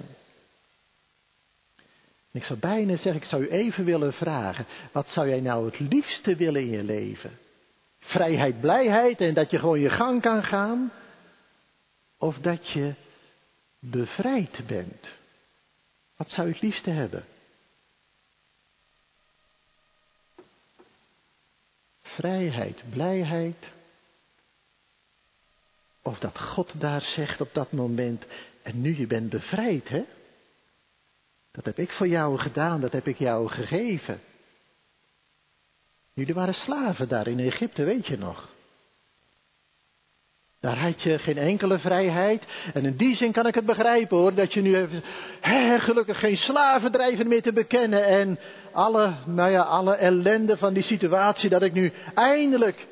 En ik zou bijna zeggen, ik zou u even willen vragen. Wat zou jij nou het liefste willen in je leven? Vrijheid, blijheid en dat je gewoon je gang kan gaan? Of dat je bevrijd bent? Wat zou je het liefste hebben? Vrijheid, blijheid. Of dat God daar zegt op dat moment, en nu je bent bevrijd, hè? Dat heb ik voor jou gedaan, dat heb ik jou gegeven. Jullie waren slaven daar in Egypte, weet je nog. Daar had je geen enkele vrijheid. En in die zin kan ik het begrijpen hoor, dat je nu even, gelukkig geen slavendrijven meer te bekennen. En alle ellende van die situatie, dat ik nu eindelijk,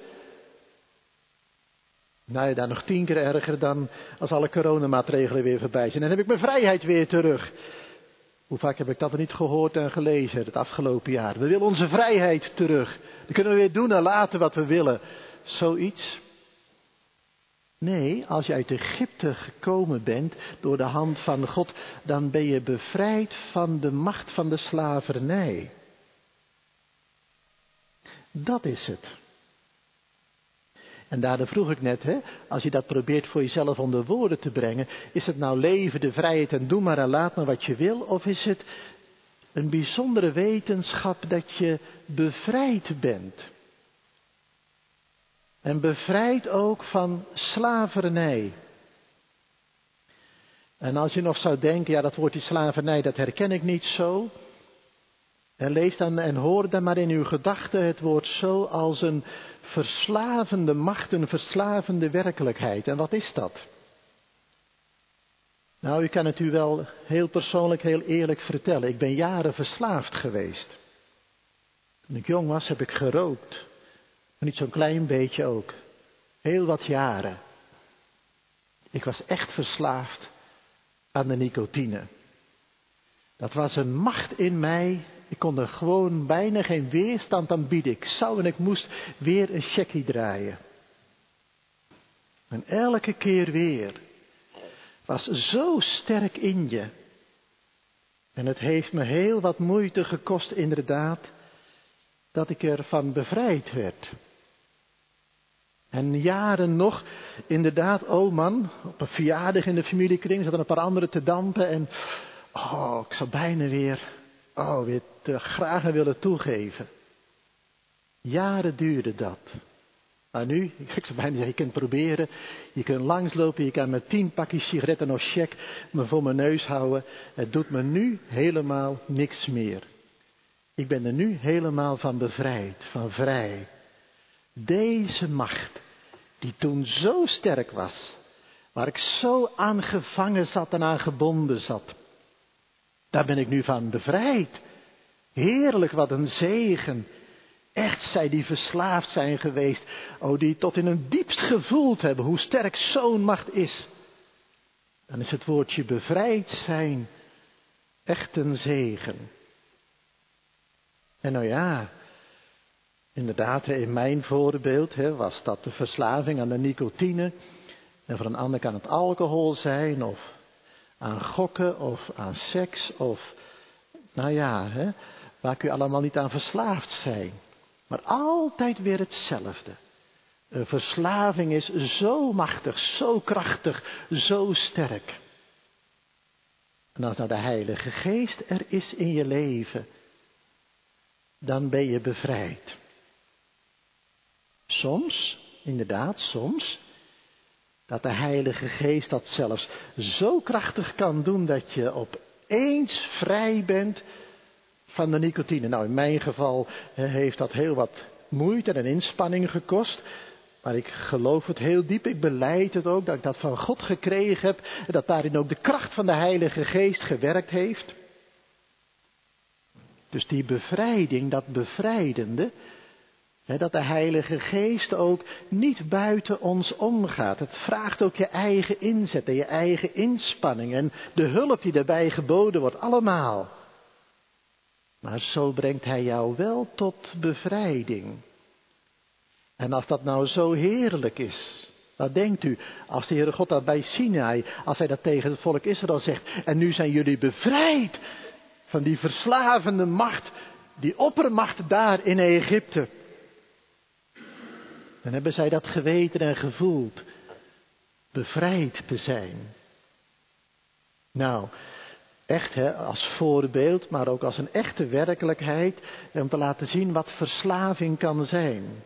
daar nog 10 keer erger dan als alle coronamaatregelen weer voorbij zijn. En dan heb ik mijn vrijheid weer terug. Hoe vaak heb ik dat er niet gehoord en gelezen het afgelopen jaar. We willen onze vrijheid terug. Dan kunnen we weer doen en laten wat we willen. Zoiets. Nee, als je uit Egypte gekomen bent door de hand van God, dan ben je bevrijd van de macht van de slavernij. Dat is het. En daarom vroeg ik net, als je dat probeert voor jezelf onder woorden te brengen, is het nou leven, de vrijheid en doe maar en laat maar wat je wil, of is het een bijzondere wetenschap dat je bevrijd bent? En bevrijd ook van slavernij. En als je nog zou denken, ja, dat woord die slavernij, dat herken ik niet zo. En lees dan en hoor dan maar in uw gedachten het woord zo als een verslavende macht, een verslavende werkelijkheid. En wat is dat? Nou, ik kan het u wel heel persoonlijk, heel eerlijk vertellen. Ik ben jaren verslaafd geweest. Toen ik jong was heb ik gerookt. Maar niet zo'n klein beetje ook. Heel wat jaren. Ik was echt verslaafd aan de nicotine. Dat was een macht in mij. Ik kon er gewoon bijna geen weerstand aan bieden. Ik zou en ik moest weer een checkie draaien. En elke keer weer. Was zo sterk in je. En het heeft me heel wat moeite gekost inderdaad. Dat ik ervan bevrijd werd. En jaren nog, inderdaad, oh man, op een verjaardag in de familiekring zaten een paar anderen te dampen en, ik zou bijna weer te graag willen toegeven. Jaren duurde dat. Maar nu, ik zou bijna zeggen, je kunt proberen, je kunt langslopen, je kan met 10 pakjes sigaretten of check me voor mijn neus houden. Het doet me nu helemaal niks meer. Ik ben er nu helemaal van bevrijd, van vrij. Deze macht, die toen zo sterk was, waar ik zo aan gevangen zat en aan gebonden zat, daar ben ik nu van bevrijd. Heerlijk, wat een zegen. Echt, zij die verslaafd zijn geweest, die tot in hun diepst gevoeld hebben hoe sterk zo'n macht is. Dan is het woordje bevrijd zijn echt een zegen. En nou ja, inderdaad, in mijn voorbeeld was dat de verslaving aan de nicotine. En voor een ander kan het alcohol zijn, of aan gokken, of aan seks, of waar kun je allemaal niet aan verslaafd zijn. Maar altijd weer hetzelfde. Een verslaving is zo machtig, zo krachtig, zo sterk. En als nou de Heilige Geest er is in je leven, dan ben je bevrijd. Soms, inderdaad, soms, dat de Heilige Geest dat zelfs zo krachtig kan doen dat je opeens vrij bent van de nicotine. Nou, in mijn geval heeft dat heel wat moeite en inspanning gekost. Maar ik geloof het heel diep, ik belijd het ook, dat ik dat van God gekregen heb. En dat daarin ook de kracht van de Heilige Geest gewerkt heeft. Dus die bevrijding, dat bevrijdende, dat de Heilige Geest ook niet buiten ons omgaat. Het vraagt ook je eigen inzet en je eigen inspanning en de hulp die daarbij geboden wordt, allemaal. Maar zo brengt Hij jou wel tot bevrijding. En als dat nou zo heerlijk is, wat denkt u, als de Heere God dat bij Sinai, als Hij dat tegen het volk Israël zegt, en nu zijn jullie bevrijd van die verslavende macht, die oppermacht daar in Egypte. Dan hebben zij dat geweten en gevoeld, bevrijd te zijn. Nou, echt als voorbeeld, maar ook als een echte werkelijkheid, om te laten zien wat verslaving kan zijn.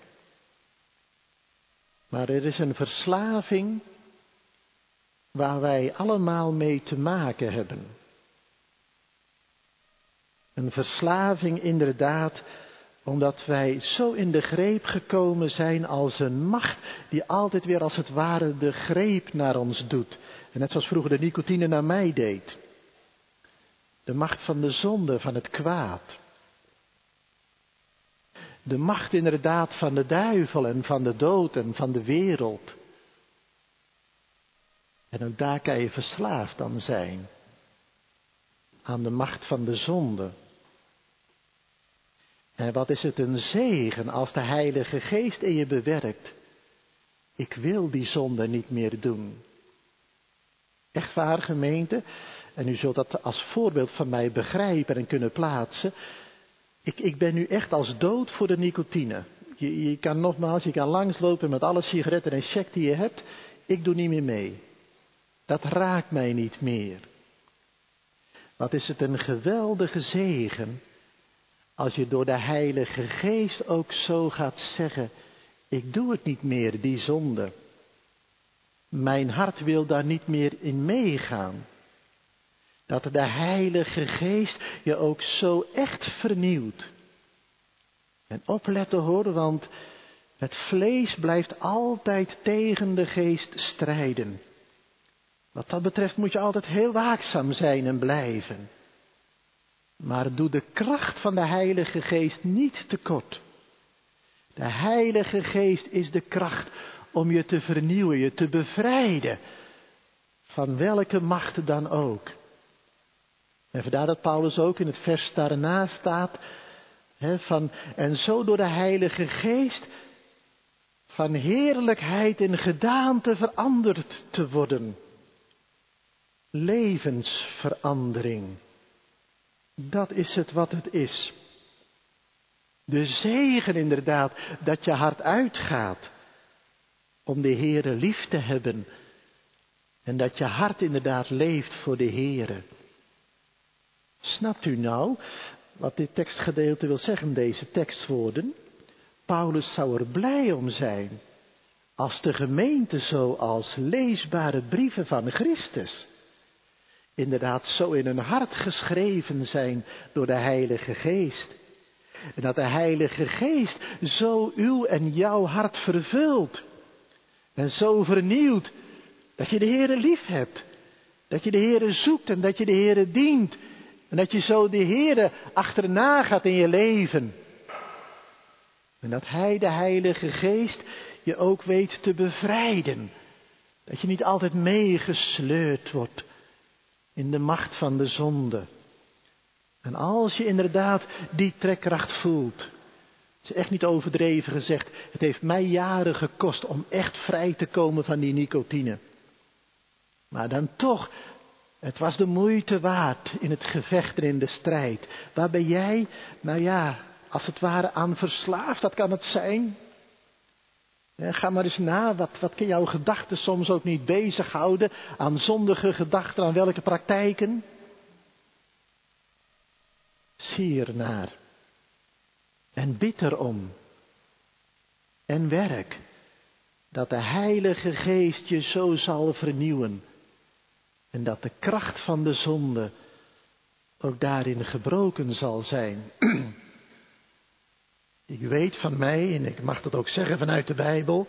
Maar er is een verslaving waar wij allemaal mee te maken hebben. Een verslaving inderdaad, omdat wij zo in de greep gekomen zijn als een macht die altijd weer als het ware de greep naar ons doet. En net zoals vroeger de nicotine naar mij deed. De macht van de zonde, van het kwaad. De macht inderdaad van de duivel en van de dood en van de wereld. En ook daar kan je verslaafd aan zijn. Aan de macht van de zonde. En wat is het een zegen als de Heilige Geest in je bewerkt. Ik wil die zonde niet meer doen. Echt waar, gemeente. En u zult dat als voorbeeld van mij begrijpen en kunnen plaatsen. Ik ben nu echt als dood voor de nicotine. Je kan langslopen met alle sigaretten en check die je hebt. Ik doe niet meer mee. Dat raakt mij niet meer. Wat is het een geweldige zegen als je door de Heilige Geest ook zo gaat zeggen, ik doe het niet meer, die zonde. Mijn hart wil daar niet meer in meegaan. Dat de Heilige Geest je ook zo echt vernieuwt. En opletten hoor, want het vlees blijft altijd tegen de geest strijden. Wat dat betreft moet je altijd heel waakzaam zijn en blijven. Maar doe de kracht van de Heilige Geest niet tekort. De Heilige Geest is de kracht om je te vernieuwen, je te bevrijden. Van welke macht dan ook. En vandaar dat Paulus ook in het vers daarna staat. En zo door de Heilige Geest van heerlijkheid in gedaante veranderd te worden. Levensverandering. Dat is het wat het is. De zegen inderdaad dat je hart uitgaat om de Heere lief te hebben. En dat je hart inderdaad leeft voor de Heere. Snapt u nou wat dit tekstgedeelte wil zeggen, deze tekstwoorden? Paulus zou er blij om zijn als de gemeente zo als leesbare brieven van Christus inderdaad zo in hun hart geschreven zijn door de Heilige Geest. En dat de Heilige Geest zo uw en jouw hart vervult. En zo vernieuwt dat je de Heere lief hebt. Dat je de Heere zoekt en dat je de Heere dient. En dat je zo de Heere achterna gaat in je leven. En dat Hij, de Heilige Geest, je ook weet te bevrijden. Dat je niet altijd meegesleurd wordt in de macht van de zonde. En als je inderdaad die trekkracht voelt. Het is echt niet overdreven gezegd. Het heeft mij jaren gekost om echt vrij te komen van die nicotine. Maar dan toch, het was de moeite waard in het gevecht en in de strijd. Waar ben jij, als het ware aan verslaafd, dat kan het zijn. Ga maar eens na, wat kan jouw gedachten soms ook niet bezighouden aan zondige gedachten, aan welke praktijken? Zie er naar. En bid erom. En werk. Dat de Heilige Geest je zo zal vernieuwen. En dat de kracht van de zonde ook daarin gebroken zal zijn. Ik weet van mij, en ik mag dat ook zeggen vanuit de Bijbel.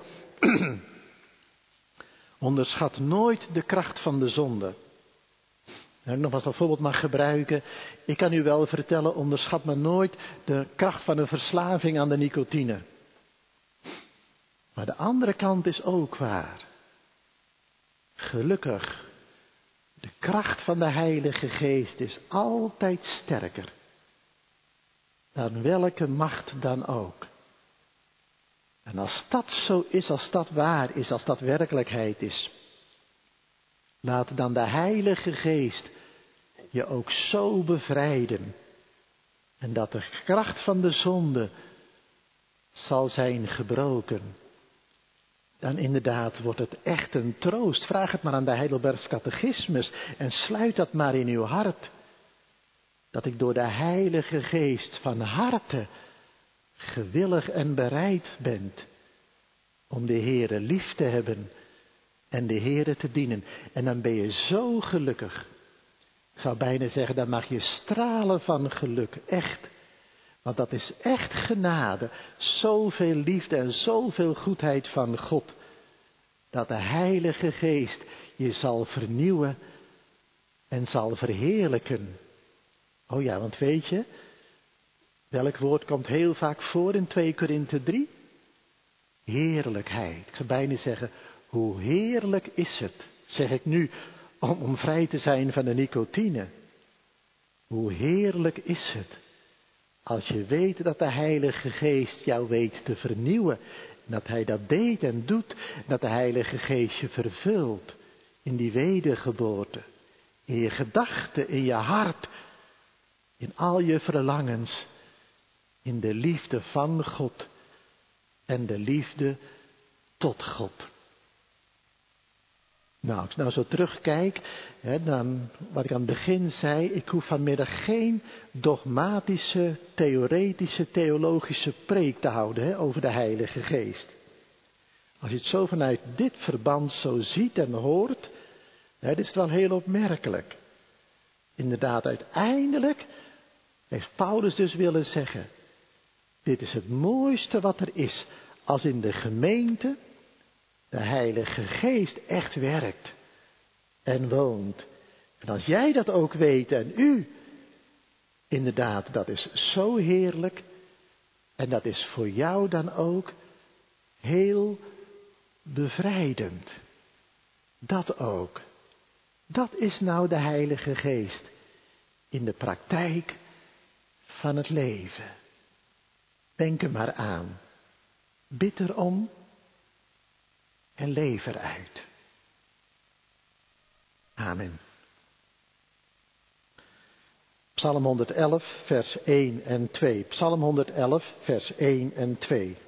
Onderschat nooit de kracht van de zonde. En ik nog als dat voorbeeld mag gebruiken. Ik kan u wel vertellen, onderschat maar nooit de kracht van een verslaving aan de nicotine. Maar de andere kant is ook waar. Gelukkig, de kracht van de Heilige Geest is altijd sterker dan welke macht dan ook. En als dat zo is, als dat waar is, als dat werkelijkheid is, laat dan de Heilige Geest je ook zo bevrijden. En dat de kracht van de zonde zal zijn gebroken. Dan inderdaad wordt het echt een troost. Vraag het maar aan de Heidelbergs Catechismus en sluit dat maar in uw hart. Dat ik door de Heilige Geest van harte gewillig en bereid ben om de Heere lief te hebben en de Heere te dienen. En dan ben je zo gelukkig. Ik zou bijna zeggen, dan mag je stralen van geluk, echt. Want dat is echt genade, zoveel liefde en zoveel goedheid van God. Dat de Heilige Geest je zal vernieuwen en zal verheerlijken. Oh ja, want weet je, welk woord komt heel vaak voor in 2 Korinthe 3? Heerlijkheid. Ik zou bijna zeggen, hoe heerlijk is het, zeg ik nu, om vrij te zijn van de nicotine. Hoe heerlijk is het als je weet dat de Heilige Geest jou weet te vernieuwen Dat hij dat deed en doet. Dat de Heilige Geest je vervult in die wedergeboorte. In je gedachten, in je hart. In al je verlangens. In de liefde van God. En de liefde tot God. Nou, als ik nou zo terugkijk, dan wat ik aan het begin zei, ik hoef vanmiddag geen dogmatische, theoretische, theologische preek te houden over de Heilige Geest. Als je het zo vanuit dit verband zo ziet en hoort, dit is wel heel opmerkelijk. Inderdaad, uiteindelijk heeft Paulus dus willen zeggen, dit is het mooiste wat er is, als in de gemeente de Heilige Geest echt werkt en woont. En als jij dat ook weet en u, inderdaad, dat is zo heerlijk. En dat is voor jou dan ook heel bevrijdend. Dat ook. Dat is nou de Heilige Geest in de praktijk van het leven. Denk er maar aan. Bid erom. En leef eruit. Amen. Psalm 111, vers 1 en 2. Psalm 111, vers 1 en 2.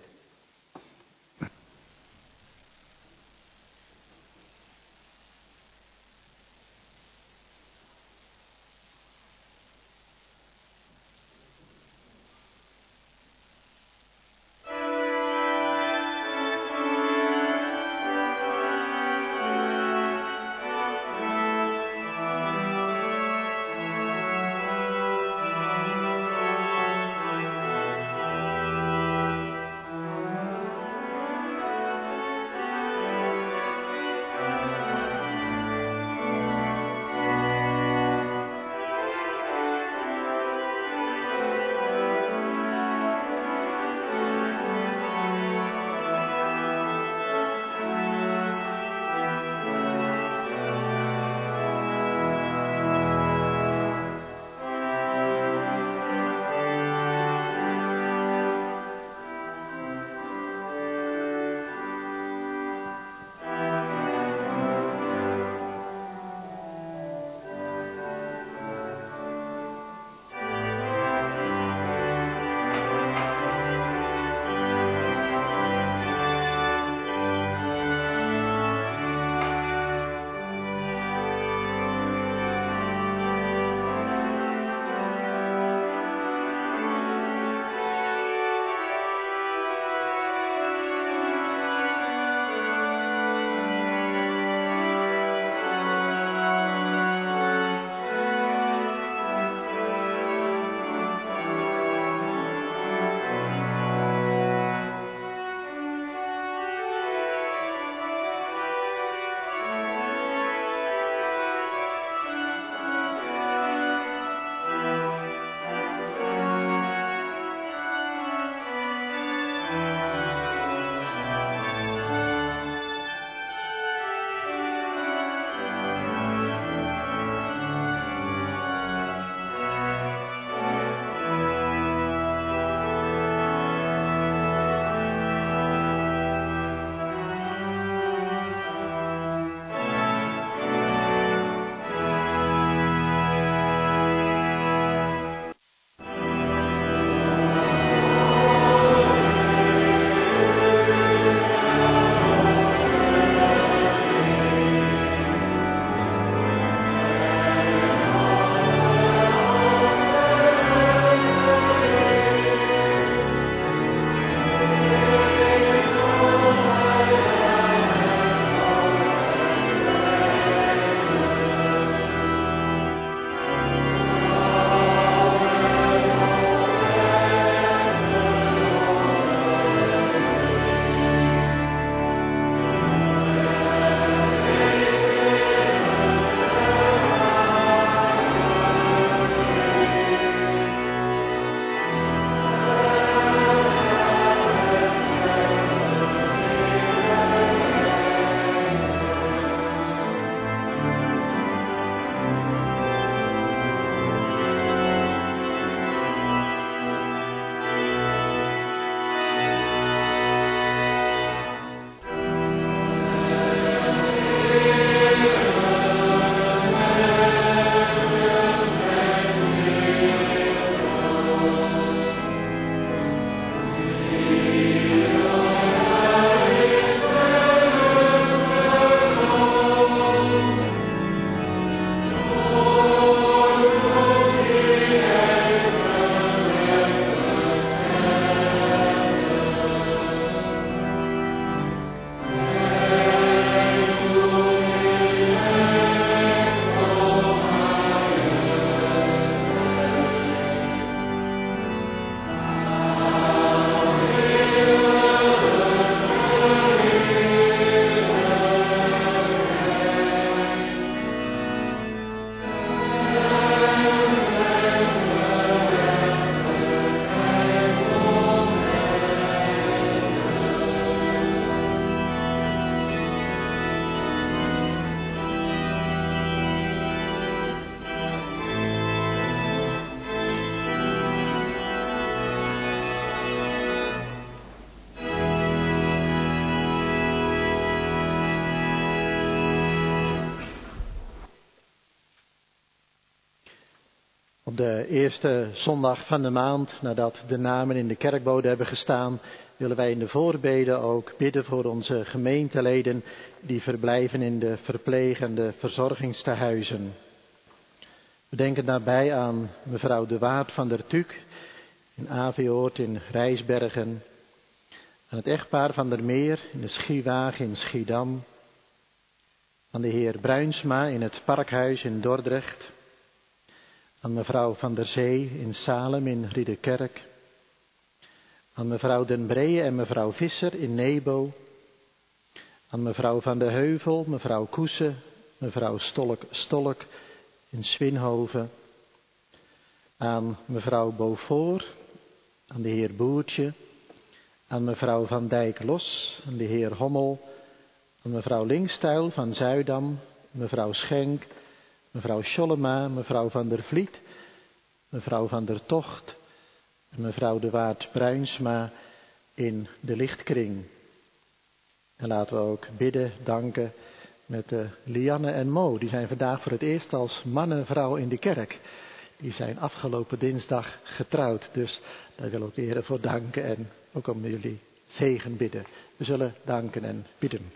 Op de eerste zondag van de maand, nadat de namen in de kerkbode hebben gestaan, willen wij in de voorbeden ook bidden voor onze gemeenteleden die verblijven in de verpleeg- en de verzorgingstehuizen. We denken daarbij aan mevrouw De Waard van der Tuuk in Aveoord in Rijsbergen, aan het echtpaar van der Meer in de Schiewaag in Schiedam, aan de heer Bruinsma in het Parkhuis in Dordrecht, aan mevrouw Van der Zee in Salem in Riedekerk, aan mevrouw Den Bree en mevrouw Visser in Nebo, aan mevrouw Van de Heuvel, mevrouw Koesen, mevrouw Stolk in Swinhoven, aan mevrouw Beaufort, aan de heer Boertje, aan mevrouw Van Dijk-Los, aan de heer Hommel, aan mevrouw Linkstuil van Zuidam, mevrouw Schenk, mevrouw Schollema, mevrouw Van der Vliet, mevrouw Van der Tocht en mevrouw De Waard Bruinsma in de lichtkring. En laten we ook bidden, danken met Lianne en Mo. Die zijn vandaag voor het eerst als man en vrouw in de kerk. Die zijn afgelopen dinsdag getrouwd. Dus daar wil ik de Heer voor danken en ook om jullie zegen bidden. We zullen danken en bidden.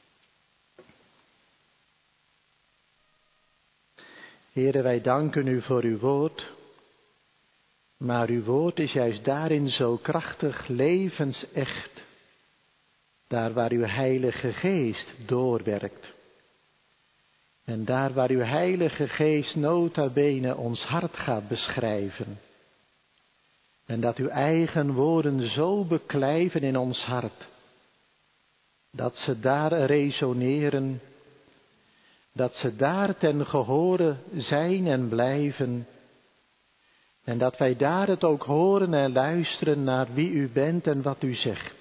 Heere, wij danken u voor uw woord. Maar uw woord is juist daarin zo krachtig, levensecht. Daar waar uw Heilige Geest doorwerkt. En daar waar uw Heilige Geest nota bene ons hart gaat beschrijven. En dat uw eigen woorden zo beklijven in ons hart. Dat ze daar resoneren. Dat ze daar ten gehore zijn en blijven. En dat wij daar het ook horen en luisteren naar wie u bent en wat u zegt.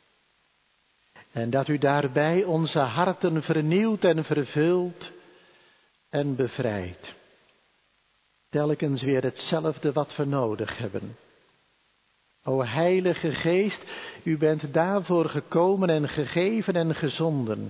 En dat u daarbij onze harten vernieuwt en vervult en bevrijdt. Telkens weer hetzelfde wat we nodig hebben. O Heilige Geest, u bent daarvoor gekomen en gegeven en gezonden.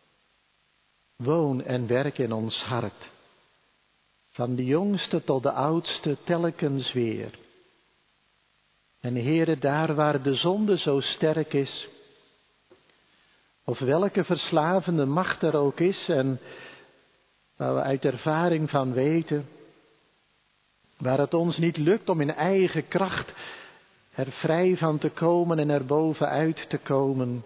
Woon en werk in ons hart. Van de jongste tot de oudste telkens weer. En Heere, daar waar de zonde zo sterk is, of welke verslavende macht er ook is en waar we uit ervaring van weten, waar het ons niet lukt om in eigen kracht er vrij van te komen en er bovenuit te komen.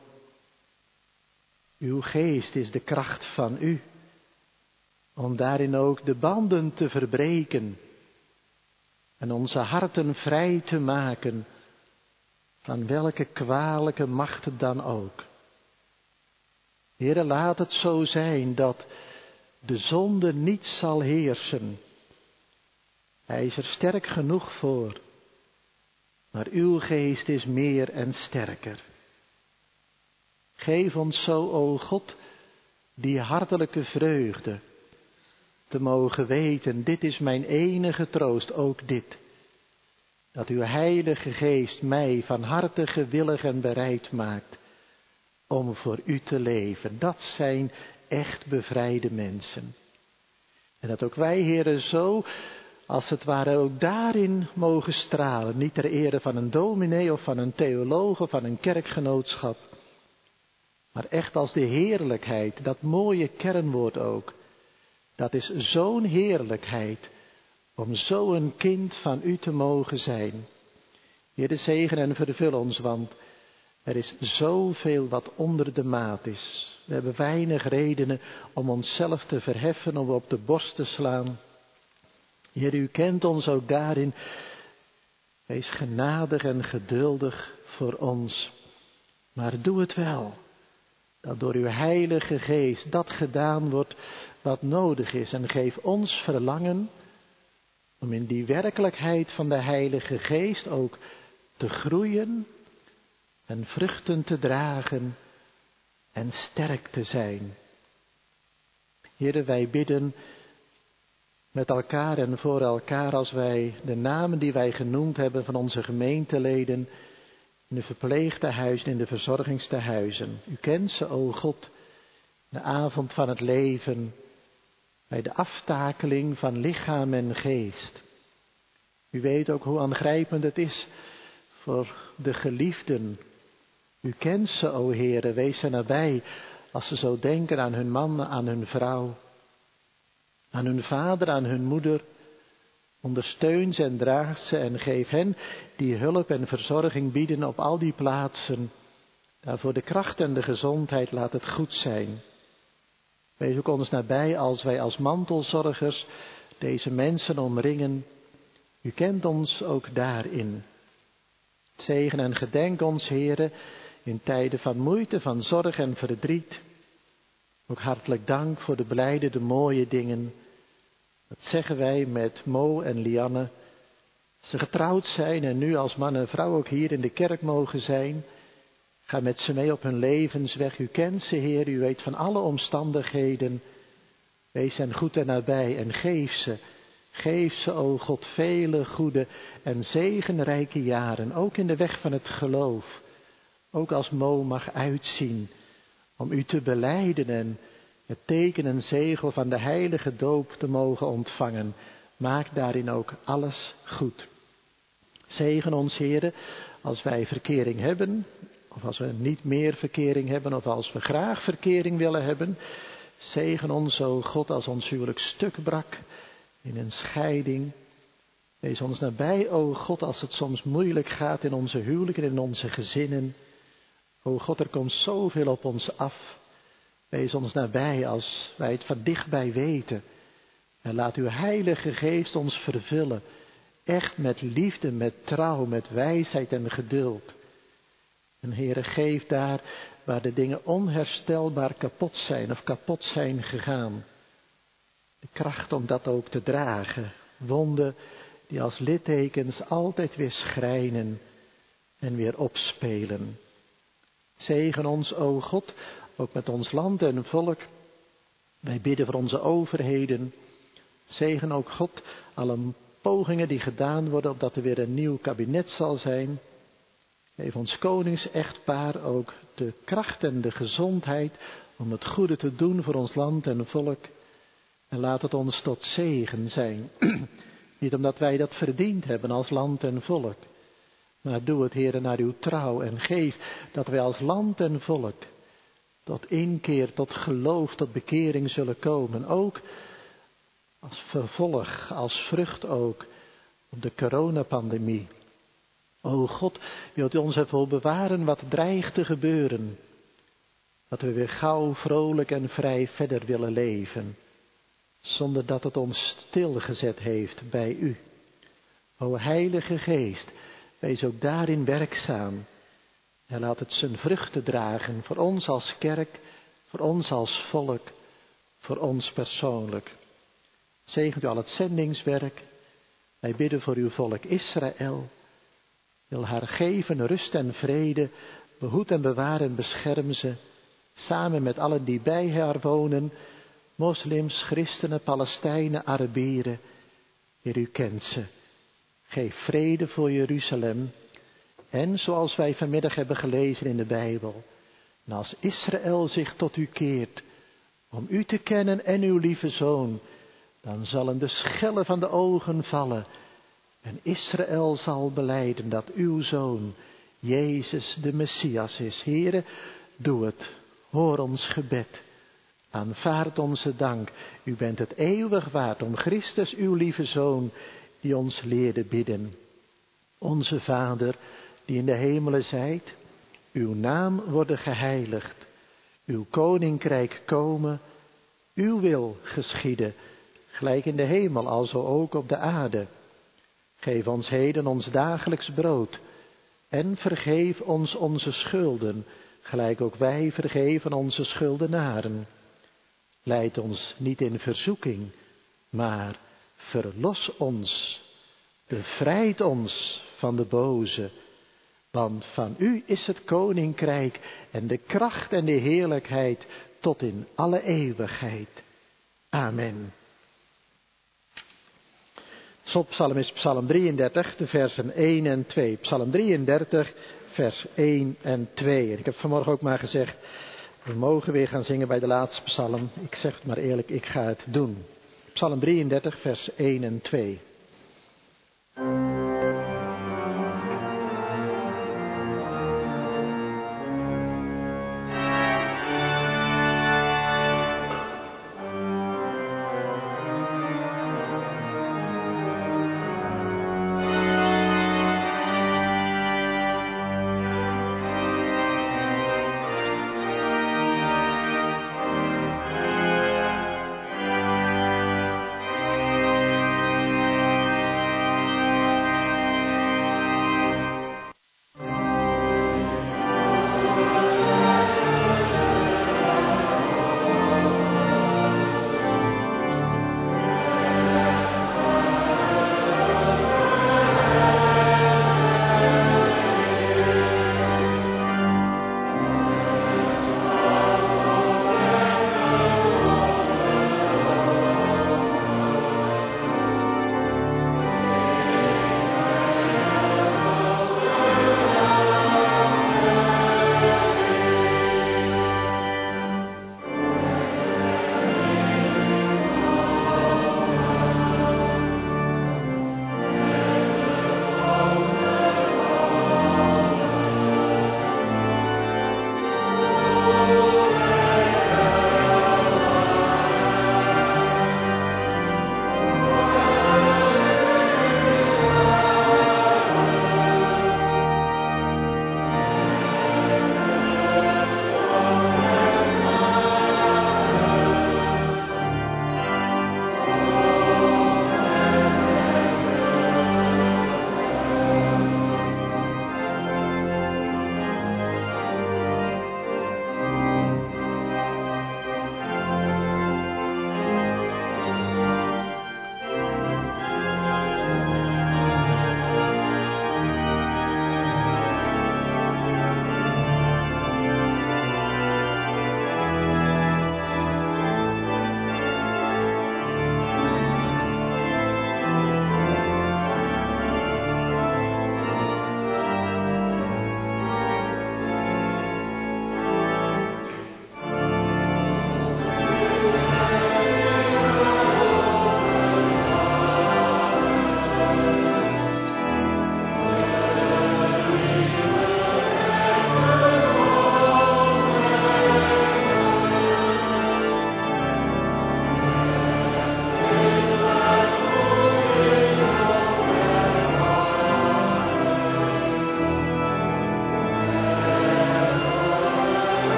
Uw geest is de kracht van u, om daarin ook de banden te verbreken en onze harten vrij te maken van welke kwalijke macht dan ook. Heere, laat het zo zijn dat de zonde niet zal heersen. Hij is er sterk genoeg voor, maar uw geest is meer en sterker. Geef ons zo, o God, die hartelijke vreugde, te mogen weten, dit is mijn enige troost, ook dit. Dat uw Heilige Geest mij van harte gewillig en bereid maakt om voor u te leven. Dat zijn echt bevrijde mensen. En dat ook wij, Heere, zo, als het ware, ook daarin mogen stralen. Niet ter ere van een dominee of van een theoloog of van een kerkgenootschap. Maar echt als de heerlijkheid, dat mooie kernwoord ook. Dat is zo'n heerlijkheid om zo een kind van u te mogen zijn. Heere, zegen en vervul ons, want er is zoveel wat onder de maat is. We hebben weinig redenen om onszelf te verheffen, om op de borst te slaan. Heer, u kent ons ook daarin. Wees genadig en geduldig voor ons. Maar doe het wel. Dat door uw Heilige Geest dat gedaan wordt wat nodig is. En geef ons verlangen om in die werkelijkheid van de Heilige Geest ook te groeien en vruchten te dragen en sterk te zijn. Heere, wij bidden met elkaar en voor elkaar als wij de namen die wij genoemd hebben van onze gemeenteleden in de verpleegtehuizen, in de verzorgingstehuizen. U kent ze, o God, de avond van het leven, bij de aftakeling van lichaam en geest. U weet ook hoe aangrijpend het is voor de geliefden. U kent ze, o Heere, wees er nabij als ze zo denken aan hun man, aan hun vrouw, aan hun vader, aan hun moeder. Ondersteun ze en draag ze en geef hen die hulp en verzorging bieden op al die plaatsen. Daarvoor de kracht en de gezondheid laat het goed zijn. Wees ook ons nabij als wij als mantelzorgers deze mensen omringen. U kent ons ook daarin. Zegen en gedenk ons, Heere, in tijden van moeite, van zorg en verdriet. Ook hartelijk dank voor de blijde, de mooie dingen. Dat zeggen wij met Mo en Lianne. Ze getrouwd zijn en nu als man en vrouw ook hier in de kerk mogen zijn. Ga met ze mee op hun levensweg. U kent ze, Heer, u weet van alle omstandigheden. Wees hen goed en nabij en geef ze, o God, vele goede en zegenrijke jaren. Ook in de weg van het geloof. Ook als Mo mag uitzien om u te belijden en het teken en zegel van de heilige doop te mogen ontvangen. Maak daarin ook alles goed. Zegen ons, Heere, als wij verkering hebben, of als we niet meer verkering hebben, of als we graag verkering willen hebben. Zegen ons, o God, als ons huwelijk stuk brak in een scheiding. Wees ons nabij, o God, als het soms moeilijk gaat in onze huwelijken en in onze gezinnen. O God, er komt zoveel op ons af. Wees ons nabij als wij het van dichtbij weten. En laat uw Heilige Geest ons vervullen. Echt met liefde, met trouw, met wijsheid en geduld. En Heere, geef daar waar de dingen onherstelbaar kapot zijn of kapot zijn gegaan. De kracht om dat ook te dragen. Wonden die als littekens altijd weer schrijnen en weer opspelen. Zegen ons, o God, ook met ons land en volk. Wij bidden voor onze overheden. Zegen ook God alle pogingen die gedaan worden opdat er weer een nieuw kabinet zal zijn. Geef ons koningsechtpaar ook de kracht en de gezondheid om het goede te doen voor ons land en volk. En laat het ons tot zegen zijn. Niet omdat wij dat verdiend hebben als land en volk. Maar doe het, Heere, naar uw trouw en geef dat wij als land en volk tot inkeer, tot geloof, tot bekering zullen komen. Ook als vervolg, als vrucht ook op de coronapandemie. O God, wilt u ons ervoor bewaren wat dreigt te gebeuren. Dat we weer gauw, vrolijk en vrij verder willen leven. Zonder dat het ons stilgezet heeft bij u. O Heilige Geest, wees ook daarin werkzaam. En laat het zijn vruchten dragen voor ons als kerk, voor ons als volk, voor ons persoonlijk. Zegent u al het zendingswerk. Wij bidden voor uw volk Israël. Wil haar geven rust en vrede, behoed en bewaar en bescherm ze, samen met allen die bij haar wonen, moslims, christenen, Palestijnen, Arabieren. Heer, u kent ze. Geef vrede voor Jeruzalem. En zoals wij vanmiddag hebben gelezen in de Bijbel, en als Israël zich tot u keert, om u te kennen en uw lieve Zoon, dan zullen de schellen van de ogen vallen. En Israël zal belijden dat uw Zoon, Jezus de Messias is. Heere, doe het. Hoor ons gebed. Aanvaard onze dank. U bent het eeuwig waard om Christus, uw lieve Zoon, die ons leerde bidden. Onze Vader, die in de hemelen zijt, uw naam worden geheiligd. Uw koninkrijk komen, uw wil geschieden, gelijk in de hemel, alzo ook op de aarde. Geef ons heden ons dagelijks brood en vergeef ons onze schulden, gelijk ook wij vergeven onze schuldenaren. Leid ons niet in verzoeking, maar verlos ons, bevrijd ons van de boze. Want van u is het koninkrijk en de kracht en de heerlijkheid tot in alle eeuwigheid. Amen. Slotpsalm is Psalm 33, de versen 1 en 2. Psalm 33, vers 1 en 2. En ik heb vanmorgen ook maar gezegd, we mogen weer gaan zingen bij de laatste psalm. Ik zeg het maar eerlijk, ik ga het doen. Psalm 33, vers 1 en 2.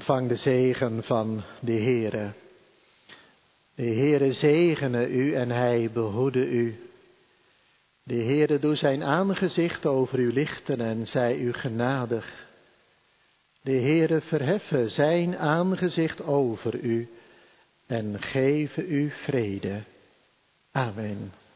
Ontvang de zegen van de Heere. De Heere zegene u en hij behoede u. De Heere doe zijn aangezicht over u lichten en zij u genadig. De Heere verheffe zijn aangezicht over u en geven u vrede. Amen.